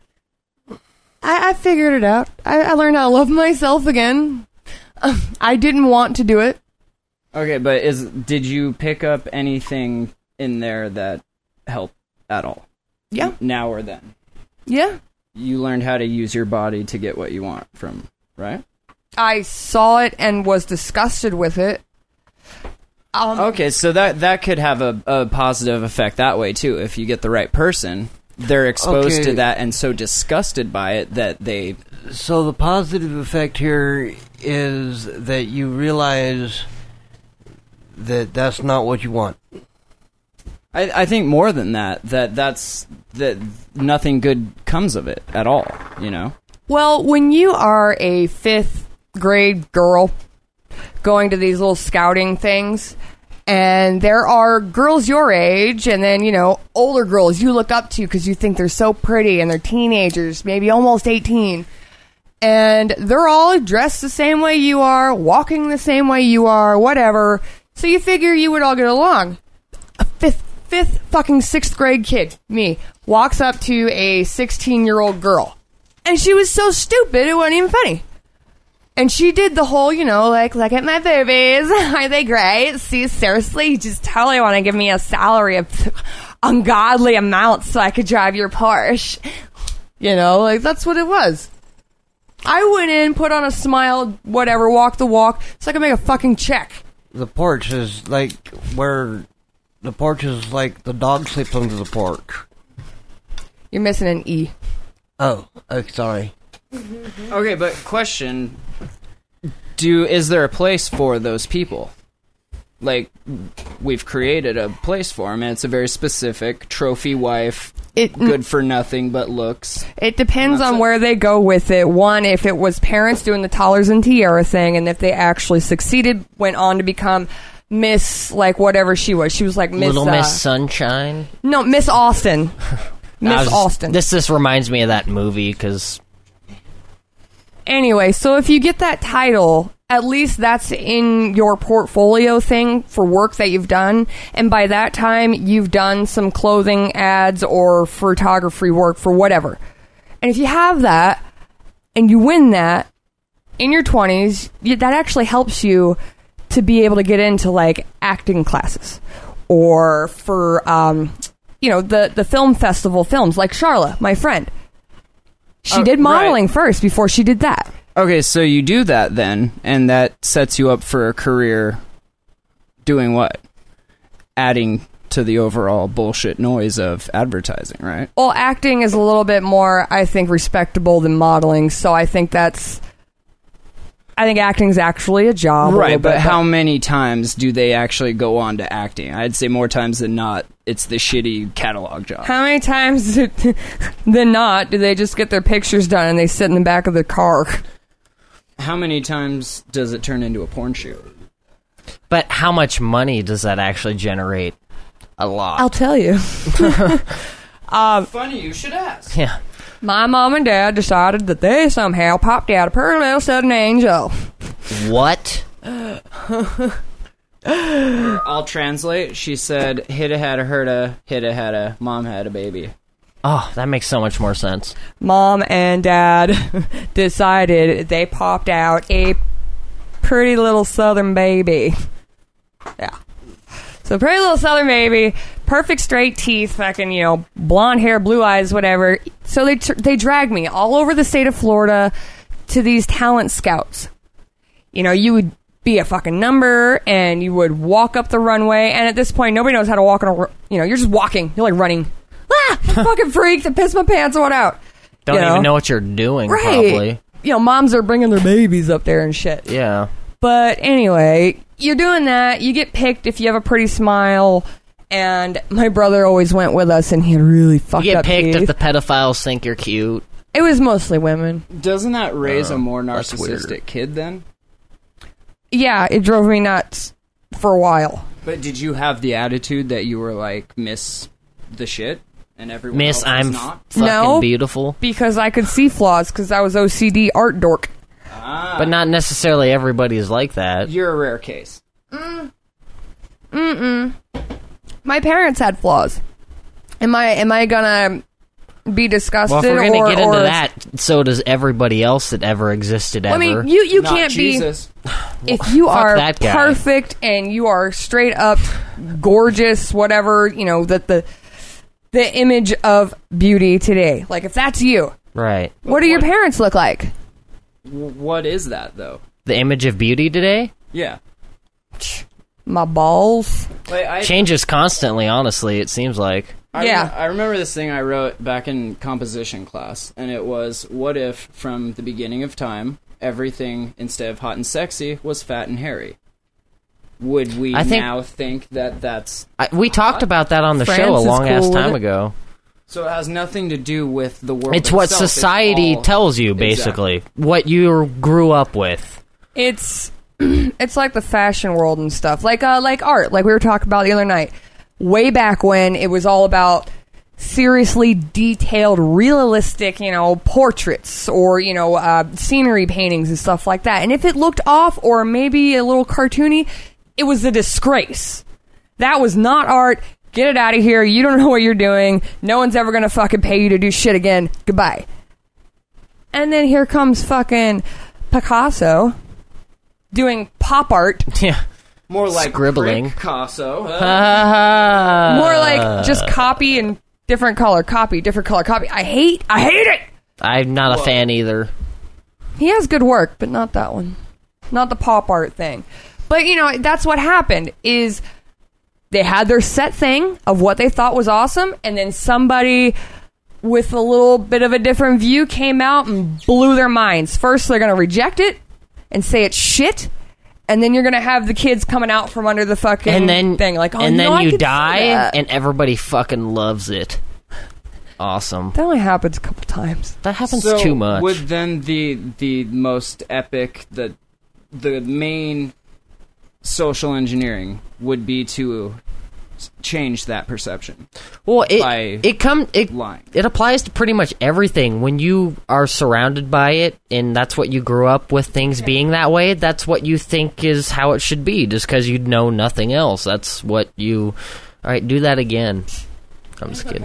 I figured it out. I learned how to love myself again. I didn't want to do it. Okay, but did you pick up anything in there that helped at all? Yeah. Now or then? Yeah. You learned how to use your body to get what you want from, right? I saw it and was disgusted with it. Okay, so that could have a positive effect that way, too. If you get the right person, they're exposed to that and so disgusted by it that they... So the positive effect here is that you realize that that's not what you want. I think more than that nothing good comes of it at all, you know? Well, when you are a 5th grade girl going to these little scouting things, and there are girls your age, and then, you know, older girls you look up to because you think they're so pretty, and they're teenagers, maybe almost 18, and they're all dressed the same way you are, walking the same way you are, whatever, so you figure you would all get along. A fifth fucking 6th grade kid, me, walks up to a 16-year-old girl, and she was so stupid it wasn't even funny. And she did the whole, you know, like, look at my boobies. Are they great? See, seriously, you just totally want to give me a salary of ungodly amounts so I could drive your Porsche. You know, like, that's what it was. I went in, put on a smile, whatever, walked the walk, so I could make a fucking check. The porch is like where... The porch is like the dog sleeps under the porch. You're missing an E. Oh, sorry. Okay, but question... Is there a place for those people? Like, we've created a place for them, and it's a very specific trophy wife, good for nothing but looks. It depends on where they go with it. One, if it was parents doing the Toddlers and Tiara thing, and if they actually succeeded, went on to become Miss, like, whatever she was. She was like Miss... Little Miss Sunshine? No, Miss Austin. Miss Austin. This reminds me of that movie, because... Anyway, so if you get that title, at least that's in your portfolio thing for work that you've done. And by that time, you've done some clothing ads or photography work for whatever. And if you have that, and you win that in your 20s, that actually helps you to be able to get into, like, acting classes. Or for, you know, the film festival films, like Charla, my friend. She did modeling first before she did that. Okay, so you do that then, and that sets you up for a career doing what? Adding to the overall bullshit noise of advertising, right? Well, acting is a little bit more, I think, respectable than modeling, so I think acting's actually a job. Right, but how many times do they actually go on to acting? I'd say more times than not, it's the shitty catalog job. How many times than not do they just get their pictures done and they sit in the back of the car? How many times does it turn into a porn shoot? But how much money does that actually generate? A lot. I'll tell you. Funny you should ask. Yeah. My mom and dad decided that they somehow popped out a pretty little sudden angel. What? I'll translate. She said, hit a had a mom had a baby. Oh, that makes so much more sense. Mom and Dad decided they popped out a pretty little Southern baby. Yeah. So pretty little Southern baby, perfect straight teeth, fucking, blonde hair, blue eyes, whatever. So they dragged me all over the state of Florida to these talent scouts. You would be a fucking number, and you would walk up the runway, and at this point, nobody knows how to walk on a, you're just walking. You're like running. I'm fucking freaked. I pissed my pants and went out. Don't even know what you're doing, right. Probably. Moms are bringing their babies up there and shit. Yeah. But anyway, you're doing that. You get picked if you have a pretty smile. And my brother always went with us, and he had really fucked up You get picked teeth. if the pedophiles think you're cute. It was mostly women. Doesn't that raise a more narcissistic kid then? Yeah, it drove me nuts for a while. But did you have the attitude that you were like, miss the shit? And everyone Miss, else I'm was not? fucking beautiful. Because I could see flaws, because I was OCD art dork. But not necessarily everybody is like that. You're a rare case. My parents had flaws. Am I gonna be disgusted? Well, if we're going to get into or that, so does everybody else that ever existed ever. I mean, you Not can't Jesus. be... If you are that guy. perfect and you are straight up gorgeous, whatever, the image of beauty today. Like, if that's you, Right. what do your parents look like? What is that, though? The image of beauty today Yeah. My balls. Like, changes constantly, honestly, it seems like. I remember this thing I wrote back in composition class, and it was, what if, from the beginning of time, everything, instead of hot and sexy, was fat and hairy? Would we now think that that's... We talked about that on the France show a is long-ass cool with time it. ago. So it has nothing to do with the world It's what itself. society It's all- tells you, basically. What you grew up with. It's like the fashion world and stuff. Like art, like we were talking about the other night. Way back when it was all about seriously detailed, realistic, portraits or, scenery paintings and stuff like that. And if it looked off or maybe a little cartoony, it was a disgrace. That was not art. Get it out of here. You don't know what you're doing. No one's ever going to fucking pay you to do shit again. Goodbye. And then here comes fucking Picasso doing pop art. Yeah. More like Scribbling. Picasso. More like just copy and different color. Copy, different color. Copy. I hate it. I'm not a fan either. He has good work, but not that one. Not the pop art thing. But, that's what happened is they had their set thing of what they thought was awesome, and then somebody with a little bit of a different view came out and blew their minds. First, they're going to reject it and say it's shit, and then you're going to have the kids coming out from under the fucking thing. Like, and then I you could see die, that. and everybody fucking loves it. Awesome. That only happens a couple times. That happens So too much. would then the most epic, the main social engineering would be to change that perception. Well, lying. It applies to pretty much everything. When you are surrounded by it, and that's what you grew up with, things being that way, that's what you think is how it should be, just because you know nothing else. That's what you... All right, do that again. I'm just kidding.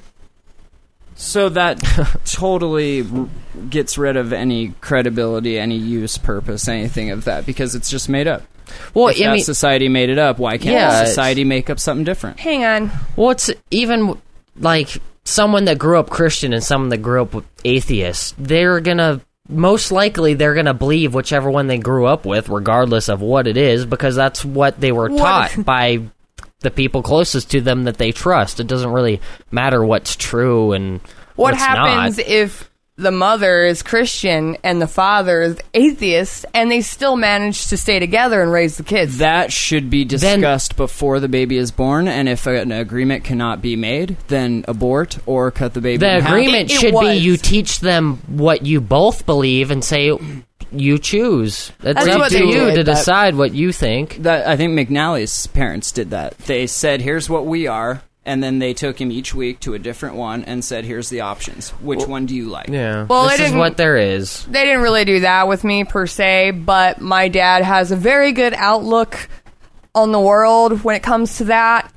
So that totally gets rid of any credibility, any use, purpose, anything of that, because it's just made up. Well, if that society made it up, why can't society make up something different? Hang on. Well, it's even like someone that grew up Christian and someone that grew up atheist. They're gonna believe whichever one they grew up with, regardless of what it is, because that's what they were taught by the people closest to them that they trust. It doesn't really matter what's true and what what's happens not. if the mother is Christian and the father is atheist, and they still manage to stay together and raise the kids. That should be discussed before the baby is born, and if an agreement cannot be made, then abort or cut the baby in half. The agreement should be you teach them what you both believe and say you choose. It's That's up what to they you did. to decide what you think. I think McNally's parents did that. They said, here's what we are, and then they took him each week to a different one and said, here's the options. Which one do you like? Yeah. Well, this is what there is. They didn't really do that with me, per se, but my dad has a very good outlook on the world when it comes to that.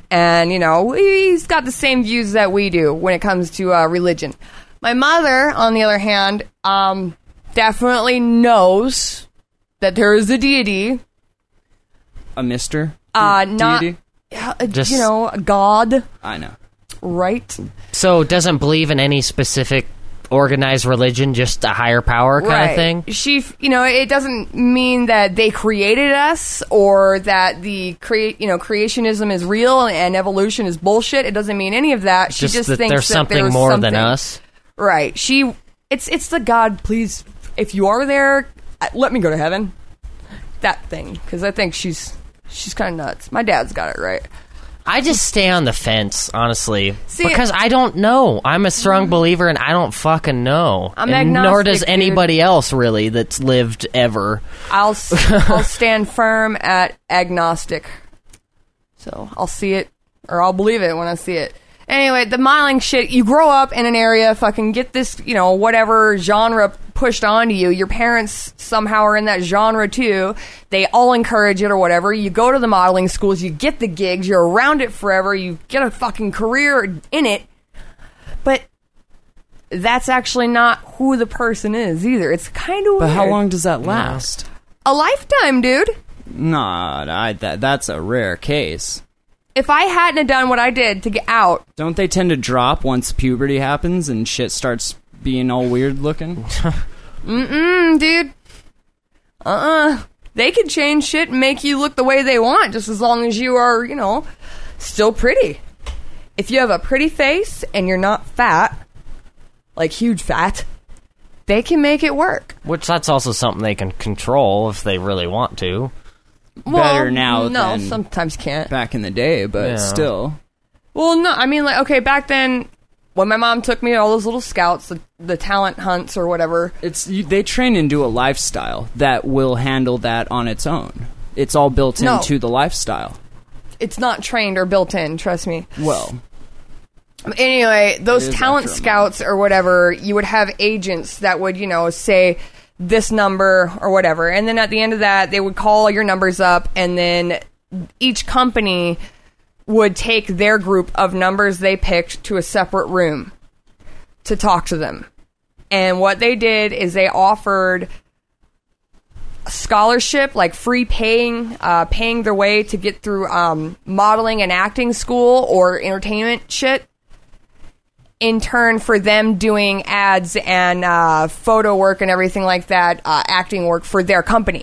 And, he's got the same views that we do when it comes to religion. My mother, on the other hand, definitely knows that there is a deity. A Mr. Not, deity? God. I know. Right? So doesn't believe in any specific organized religion, just a higher power kind of thing? She, it doesn't mean that they created us or that the creationism is real and evolution is bullshit. It doesn't mean any of that. She just that thinks there's that something there's more something. than us. Right. It's the God, please, if you are there, let me go to heaven. That thing. Because I think she's kind of nuts. My dad's got it right. I just stay on the fence, honestly, See, because I don't know. I'm a strong believer, and I don't fucking know. I'm and agnostic, nor does dude. anybody else, really, that's lived ever. I'll stand firm at agnostic. So I'll see it, or I'll believe it when I see it. Anyway, the modeling shit, you grow up in an area, fucking get this, whatever genre pushed onto you. Your parents somehow are in that genre too. They all encourage it or whatever. You go to the modeling schools, you get the gigs, you're around it forever, you get a fucking career in it. But that's actually not who the person is either. It's kind of weird. But how long does that last? A lifetime, dude. Nah, that's a rare case. If I hadn't have done what I did to get out... Don't they tend to drop once puberty happens and shit starts being all weird looking? Dude. They can change shit and make you look the way they want, just as long as you are, still pretty. If you have a pretty face and you're not fat, like huge fat, they can make it work. Which that's also something they can control if they really want to. Better now no, than sometimes can't. back in the day, but still. Well, no, I mean, back then, when my mom took me to all those little scouts, the talent hunts or whatever. They train into a lifestyle that will handle that on its own. It's all built into the lifestyle. It's not trained or built in, trust me. Well. Anyway, those It is talent after a scouts or whatever, you would have agents that would, say this number or whatever. And then at the end of that, they would call your numbers up, and then each company would take their group of numbers they picked to a separate room to talk to them. And what they did is they offered a scholarship, like free paying their way to get through modeling and acting school or entertainment shit, in turn for them doing ads and photo work and everything like that, acting work for their company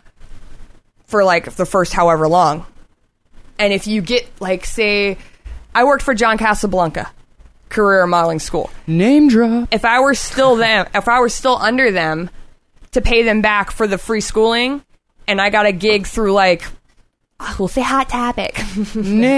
for the first however long. And if you get say I worked for John Casablanca career modeling school. Name drop. If I were still under them to pay them back for the free schooling, and I got a gig through we'll say Hot Topic. Just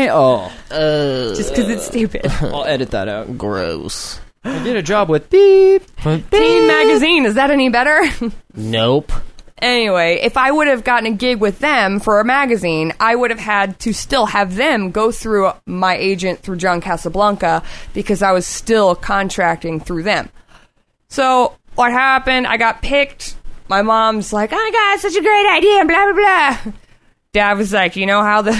because it's stupid. I'll edit that out. Gross. I did a job with Beep. Teen Magazine, is that any better? Nope. Anyway, if I would have gotten a gig with them for a magazine, I would have had to still have them go through my agent through John Casablanca because I was still contracting through them. So what happened? I got picked. My mom's like, "Oh my God, it's such a great idea," blah blah blah. Dad was like, you know how the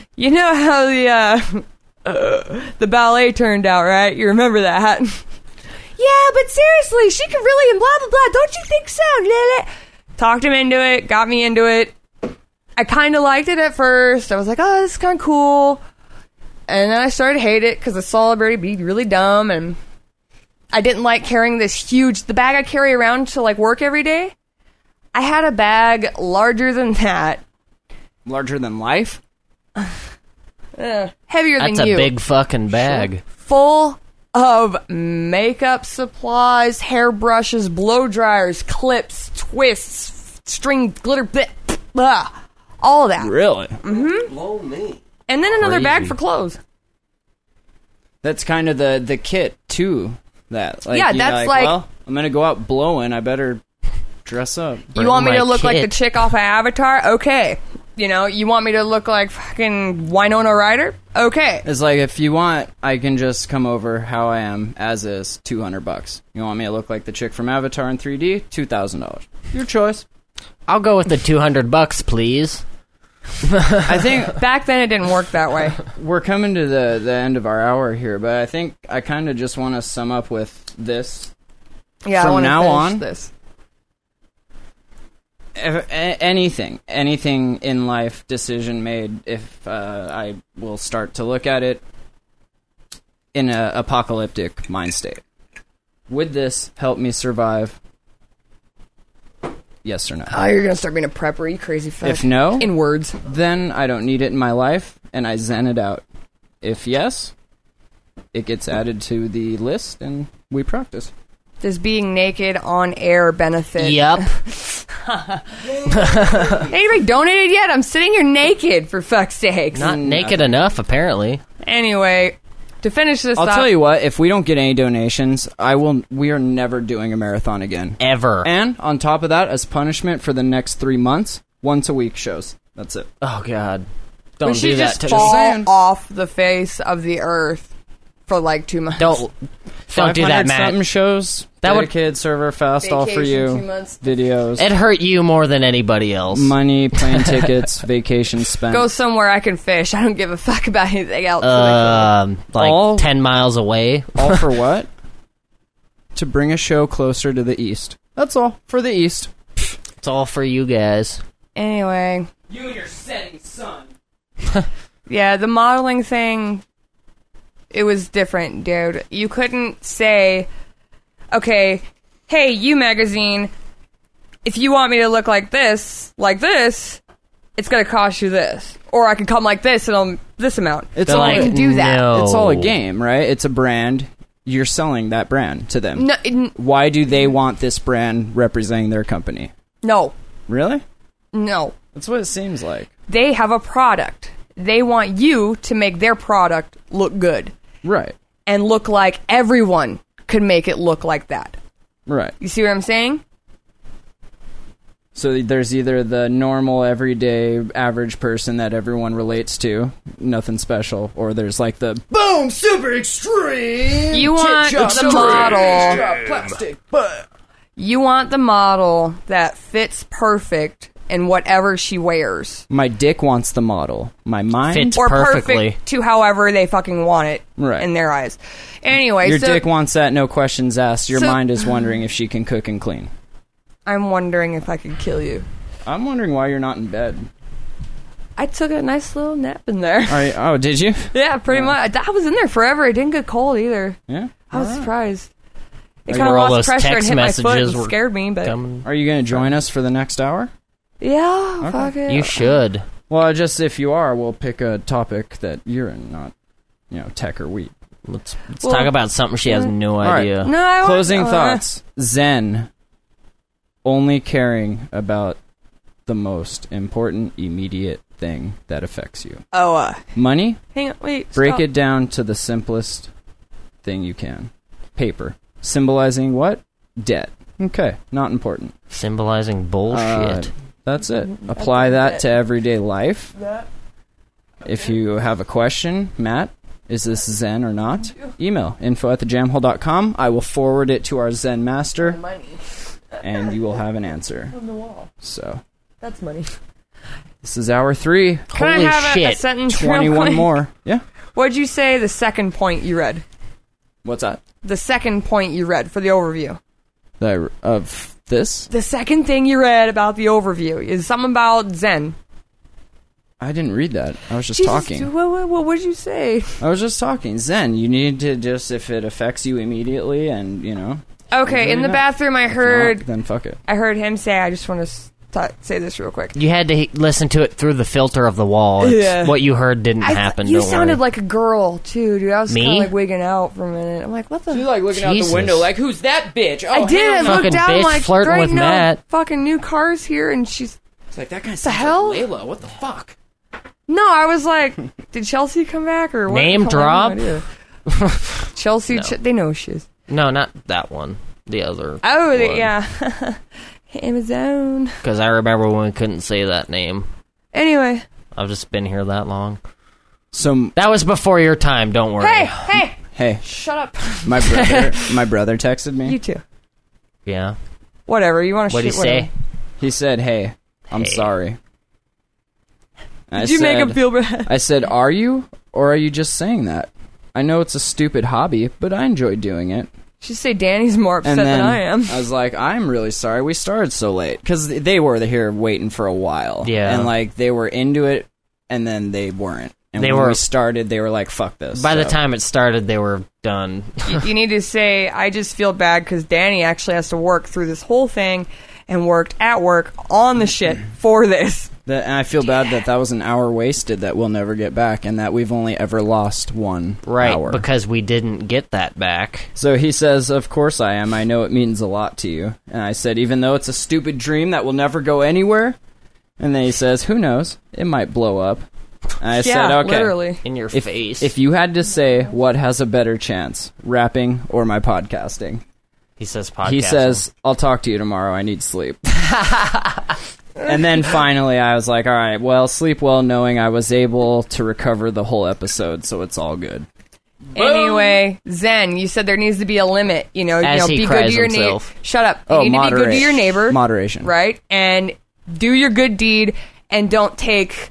ballet turned out, right? You remember that? Yeah, but seriously, she could really, and blah blah blah. Don't you think so? Talked him into it, got me into it. I kind of liked it at first. I was like, oh, this is kind of cool. And then I started to hate it because I saw everybody be really dumb, and I didn't like carrying the bag I carry around to work every day. I had a bag larger than that. Larger than life? Heavier That's than you. a big fucking bag. Full of makeup supplies, hairbrushes, blow dryers, clips, twists, string, glitter, all of that. Really? Mm-hmm. Blow me. And then another Crazy. bag for clothes. That's kind of the kit, too. That Yeah, that's well, I'm going to go out blowing. I better dress up. You want me my to look like the kit. chick off of Avatar? Okay. You want me to look like fucking Winona Ryder? Okay. It's like, if you want, I can just come over how I am, as is, $200. You want me to look like the chick from Avatar in 3D? $2,000. Your choice. I'll go with the $200, please. I think Back then, it didn't work that way. we're coming to the end of our hour here, but I think I kind of just want to sum up with this. Yeah, From I want to now finish on- this. Anything in life, decision made, if I will start to look at it in an apocalyptic mind state. Would this help me survive? Yes or no? Oh, you're gonna start being a prepper, you crazy fuck. If no, In words. then I don't need it in my life, and I zen it out. If yes, it gets added to the list, and we practice. Does being naked on air benefit? Yep. Anybody donated yet? I'm sitting here naked, for fuck's sakes. Not naked enough, apparently. Anyway, to finish this I'll up, tell you what, if we don't get any donations, we are never doing a marathon again. Ever. And on top of that, as punishment for the next 3 months, once a week shows. That's it. Oh, God. we Don't should do that just to fall saying. off the face of the earth for like 2 months. Don't do that, 500 Matt. something shows. That would- Dedicated server, fast all for Vacation, you. 2 months. Videos. It hurt you more than anybody else. Money, plane tickets, vacation spent. Go somewhere I can fish. I don't give a fuck about anything else. Like All- 10 miles away. All for what? To bring a show closer to the east. That's all. For the east. It's all for you guys. Anyway, You and your setting sun. yeah, the modeling thing, it was different, dude. You couldn't say, okay, hey, You Magazine, if you want me to look like this, it's going to cost you this. Or I can come like this and I'll this amount. It's They're all, like, can do that. no. it's all a game, right? It's a brand. You're selling that brand to them. No, Why do they want this brand representing their company? no, Really? no. That's what it seems like. They have a product. They want you to make their product look good Right. and look like everyone could make it look like that. Right. You see what I'm saying? So there's either the normal, everyday, average person that everyone relates to, nothing special, or there's like the boom, super extreme. You want the model. Plastic butt. You want the model that fits perfect in whatever she wears. My dick wants the model. My mind. Fits Or perfectly. perfect to however they fucking want it Right. in their eyes. Anyway, Your so dick wants that, no questions asked. Your So- mind is wondering if she can cook and clean. I'm wondering if I could kill you. I'm wondering why you're not in bed. I took a nice little nap in there. Oh, did you? Yeah, pretty much. I was in there forever. It didn't get cold either. Yeah. I was surprised. It Like kind of where all lost those pressure and text hit my foot messages and were scared me, but Coming. Are you going to join us for the next hour? yeah, fuck it. You should. Well, just if you are, we'll pick a topic that you're in, not, tech or weed. Let's Well, talk about something she has no right. idea. No, I want- Closing thoughts. Zen. Only caring about the most important, immediate thing that affects you. Oh, Money, hang on, wait. break stop. it down to the simplest thing you can. Paper. Symbolizing what? Debt. Okay, not important. Symbolizing bullshit. That's it. Apply that to everyday life. If you have a question, Matt, is this Zen or not? Email info@thejamhole.com. I will forward it to our Zen master, Money and you will have an answer. on the wall. So, That's money. this is hour 3. Can Holy I have a shit. sentence? real 21 quick? more. Yeah. What'd you say the second point you read? What's that? The second point you read for the overview. Of this? The second thing you read about the overview is something about Zen. I didn't read that. I was just Jesus, talking. What would you say? I was just talking. Zen, you need to just, if it affects you immediately and, Okay, in the bathroom, I heard then fuck it. him say. I just want to say this real quick. You had to listen to it through the filter of the wall. It's Yeah. What you heard didn't happen. You don't sounded worry. like a girl too, dude. I was Me? kind of like wigging out for a minute. I'm like, what the? Like looking out Jesus. the window, like, who's that bitch? Oh, I did. I Fucking looked down bitch like flirting there with ain't no Matt. fucking new cars here, and she's. It's like, that guy The sounds hell? like Layla. What the fuck? No, I was like, did Chelsea come back or what? Name I have drop? no idea. Chelsea, No. they know who she is. No, not that one. The other. Oh, one. yeah. Amazon. Because I remember when we couldn't say that name. Anyway, I've just been here that long. So, That was before your time. Don't worry. hey, hey, shut up. my brother texted me. You too. Yeah. Whatever you want to. What'd he say? He said, "Hey, I'm Hey. sorry." Did you make him feel bad? I said, are you? Or are you just saying that? I know it's a stupid hobby, but I enjoy doing it. Should say Danny's more upset And then than I am. I was like, I'm really sorry we started so late. Because they were here waiting for a while. Yeah. And, like, they were into it, and then they weren't. And They when were- we started, they were like, fuck this. By the time it started, they were done. You need to say, I just feel bad because Danny actually has to work through this whole thing and worked at work on the shit for this. And I feel bad that was an hour wasted that we'll never get back, and that we've only ever lost 1 Right, hour. because we didn't get that back. So he says, of course I am. I know it means a lot to you. And I said, even though it's a stupid dream that will never go anywhere. And then he says, who knows? It might blow up. And I said, okay. Literally. In your face. If you had to say what has a better chance, rapping or my podcasting, He says podcasting. he says, I'll talk to you tomorrow. I need sleep. And then finally I was like, all right, well, sleep well knowing I was able to recover the whole episode, so it's all good. Anyway, Zen, you said there needs to be a limit. As he be good cries to your neighbor. himself. Shut up. Oh, You need to be good to your neighbor. Moderation. Right? And do your good deed and don't take...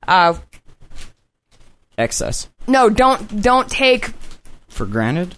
Excess. No, don't take... For granted?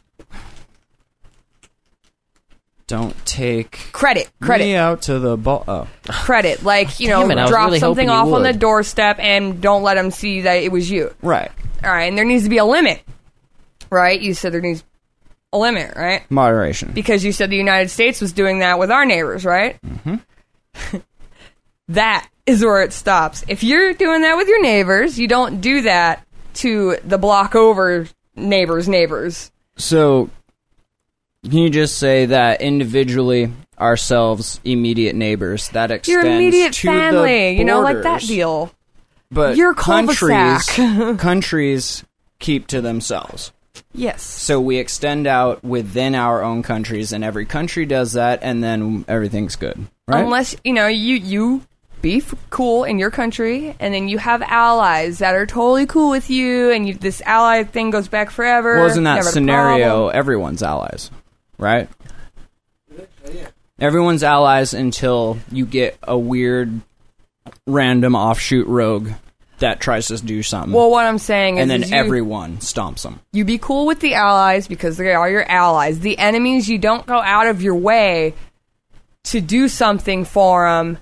Don't take... Credit. me out to the ball. Oh. Credit. Like, Damn it, I was drop really something hoping you off on the would. doorstep and don't let them see that it was you. Right. All right, and there needs to be a limit. Right? You said there needs a limit, right? Moderation. Because you said the United States was doing that with our neighbors, right? Mm-hmm. That is where it stops. If you're doing that with your neighbors, you don't do that to the block over neighbors. So, can you just say that individually, ourselves, immediate neighbors, that extends Your immediate to family, the like that borders. deal. But Your cul-de-sac. countries keep to themselves. Yes. So we extend out within our own countries, and every country does that, and then everything's good, right? Unless, you be cool in your country, and then you have allies that are totally cool with you, and this ally thing goes back forever. Well, in that never a scenario, problem. everyone's allies, right? Everyone's allies until you get a weird, random offshoot rogue that tries to do something. Well, what I'm saying is, and then is everyone stomps them. you be cool with the allies because they are your allies. The enemies, you don't go out of your way to do something for them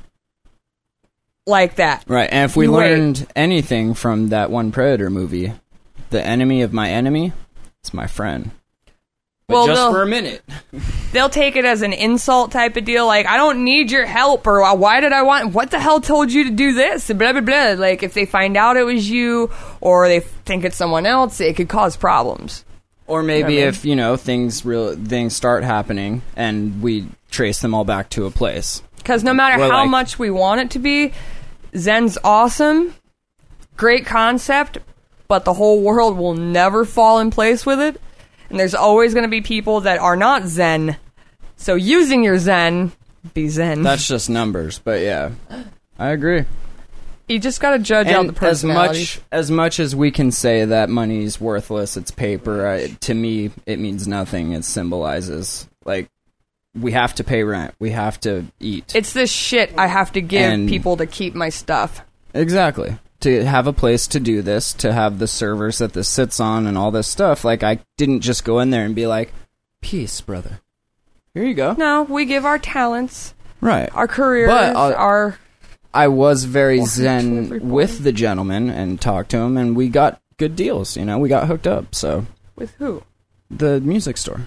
like that. Right, and if we You wait. learned anything from that one Predator movie, the enemy of my enemy is my friend. But Well, just they'll- for a minute. They'll take it as an insult type of deal, like, I don't need your help, or why did I want, what the hell told you to do this, and blah, blah, blah. Like, if they find out it was you, or they think it's someone else, it could cause problems. Or maybe You know what I mean? if, things start happening and we trace them all back to a place. Because no matter Well, how like- much we want it to be, Zen's awesome, great concept, but the whole world will never fall in place with it. And there's always going to be people that are not Zen. So using your Zen, be Zen. That's just numbers, but yeah. I agree. You just got to judge out the And personalities. as much as we can say that money's worthless, it's paper, to me, it means nothing. It symbolizes, like, we have to pay rent. We have to eat. It's this shit I have to give And- people to keep my stuff. Exactly. To have a place to do this, to have the servers that this sits on and all this stuff. Like, I didn't just go in there and be like, peace, brother. Here you go. No, we give our talents, Right. our careers, But, our... I was very Welcome to every zen point. with the gentleman and talked to him, and we got good deals. We got hooked up, so... With who? The music store.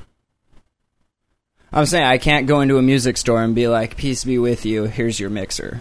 I'm saying I can't go into a music store and be like, peace be with you, here's your mixer.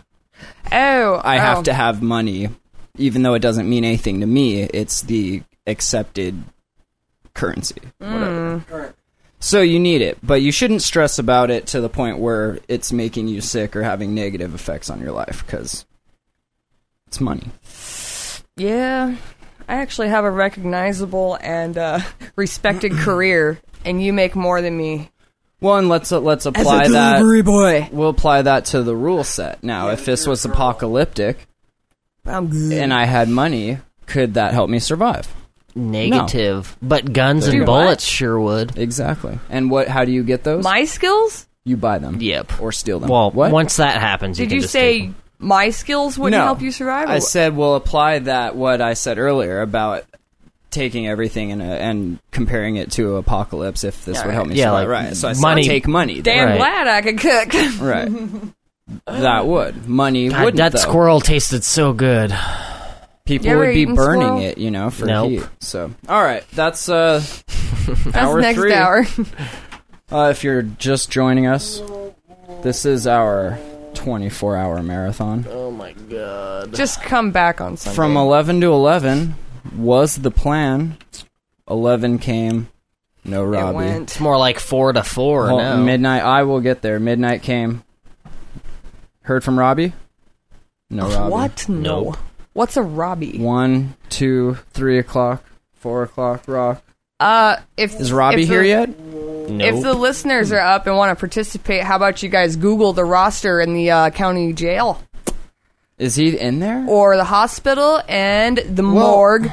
I have to have money, even though it doesn't mean anything to me. It's the accepted currency. Whatever. So you need it, but you shouldn't stress about it to the point where it's making you sick or having negative effects on your life, because it's money. Yeah, I actually have a recognizable and respected career, and you make more than me. Well, and let's apply that. boy. We'll apply that to the rule set. Now, if this was apocalyptic I'm good. and I had money, could that help me survive? Negative. But guns Dude, and what? bullets sure would. Exactly. And how do you get those? My skills? You buy them. Yep. Or steal them. Well, what? once that happens, Did you you can just take say 'em. my skills wouldn't help you survive? I said we'll apply what I said earlier about taking everything and comparing it to Apocalypse if this would help me survive. Right. So I said take money. Damn glad I could cook. Right. That would. Money wouldn't, that though. squirrel tasted so good. People would be burning it, for heat. So, all right, that's hour next 3. hour. If you're just joining us, this is our 24-hour marathon. Oh my god! Just come back on Sunday. From 11 to 11 was the plan. 11 came. No Robbie. It's more like 4 to 4 now. Midnight. I will get there. Midnight came. Heard from Robbie? No Robbie. What? No. Nope. What's a Robbie? 1, 2, 3 o'clock, 4 o'clock. Rock. Is Robbie here yet? Nope. If the listeners are up and want to participate, how about you guys Google the roster in the county jail? Is he in there? Or the hospital and the morgue?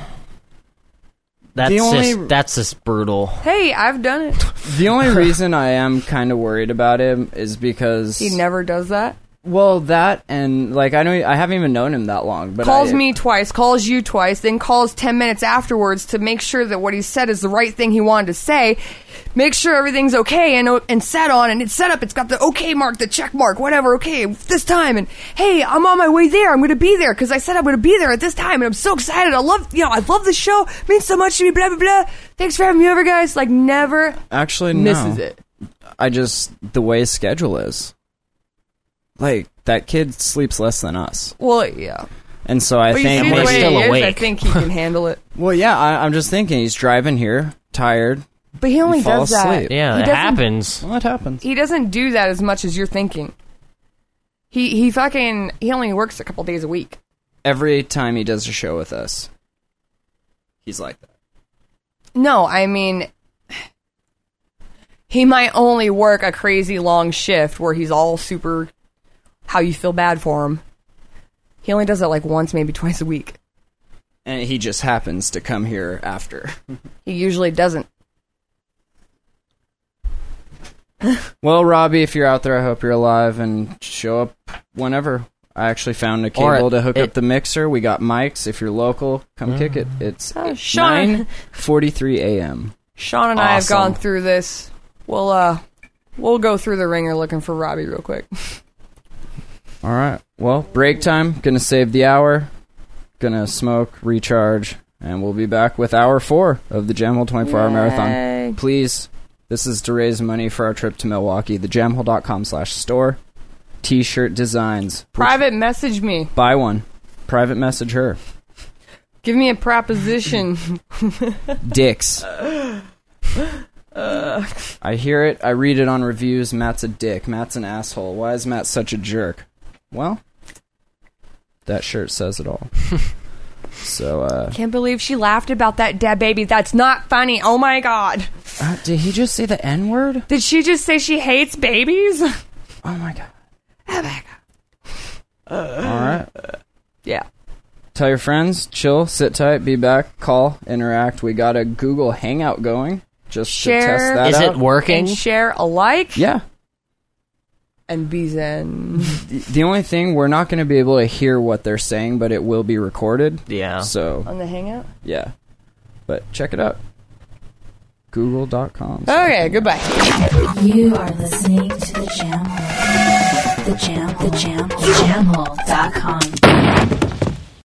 That's just brutal. Hey, I've done it. The only reason I am kind of worried about him is because he never does that. Well, that and I know I haven't even known him that long, but calls me twice, calls you twice, then calls 10 minutes afterwards to make sure that what he said is the right thing he wanted to say. Make sure everything's okay and set on, and it's set up. It's got the okay mark, the check mark, whatever. Okay, this time, and hey, I'm on my way there. I'm going to be there because I said I'm going to be there at this time, and I'm so excited. I love the show. It means so much to me. Blah blah blah. Thanks for having me over, guys. Never actually misses it. I just the way his schedule is. That kid sleeps less than us. Well, yeah. And so I think he's still awake. I think he can handle it. Well, yeah, I'm just thinking he's driving here, tired. But he only does that. Asleep. Yeah, it happens. Well, it happens. He doesn't do that as much as you're thinking. He only works a couple days a week. Every time he does a show with us, he's like that. No, I mean, he might only work a crazy long shift where he's all super... how you feel bad for him. He only does it once, maybe twice a week. And he just happens to come here after. He usually doesn't. Well, Robbie, if you're out there, I hope you're alive and show up whenever. I actually found a cable to hook up the mixer. We got mics. If you're local, come kick it. It's 9:43 a.m. Sean and I have gone through this. We'll go through the ringer looking for Robbie real quick. All right. Well, break time. Gonna save the hour. Gonna smoke, recharge, and we'll be back with hour 4 of the Jam Hole 24-hour marathon. Please, this is to raise money for our trip to Milwaukee. thejamhole.com/store. T-shirt designs. Private message me. Buy one. Private message her. Give me a proposition. Dicks. I hear it. I read it on reviews. Matt's a dick. Matt's an asshole. Why is Matt such a jerk? Well, that shirt says it all. So, can't believe she laughed about that dead baby. That's not funny. Oh my god. Did he just say the N-word? Did she just say she hates babies? Oh my god. Oh my god. Alright. Yeah. Tell your friends, chill, sit tight, be back, call, interact. We got a Google Hangout going. Just share, to test that out. Is it working? And share alike. Yeah. And be zen. The only thing, we're not going to be able to hear what they're saying, but it will be recorded. Yeah. So on the Hangout? Yeah. But check it out. Google.com. Okay, goodbye. You are listening to the Jam Hole. The Jam Hole. Jamhole.com.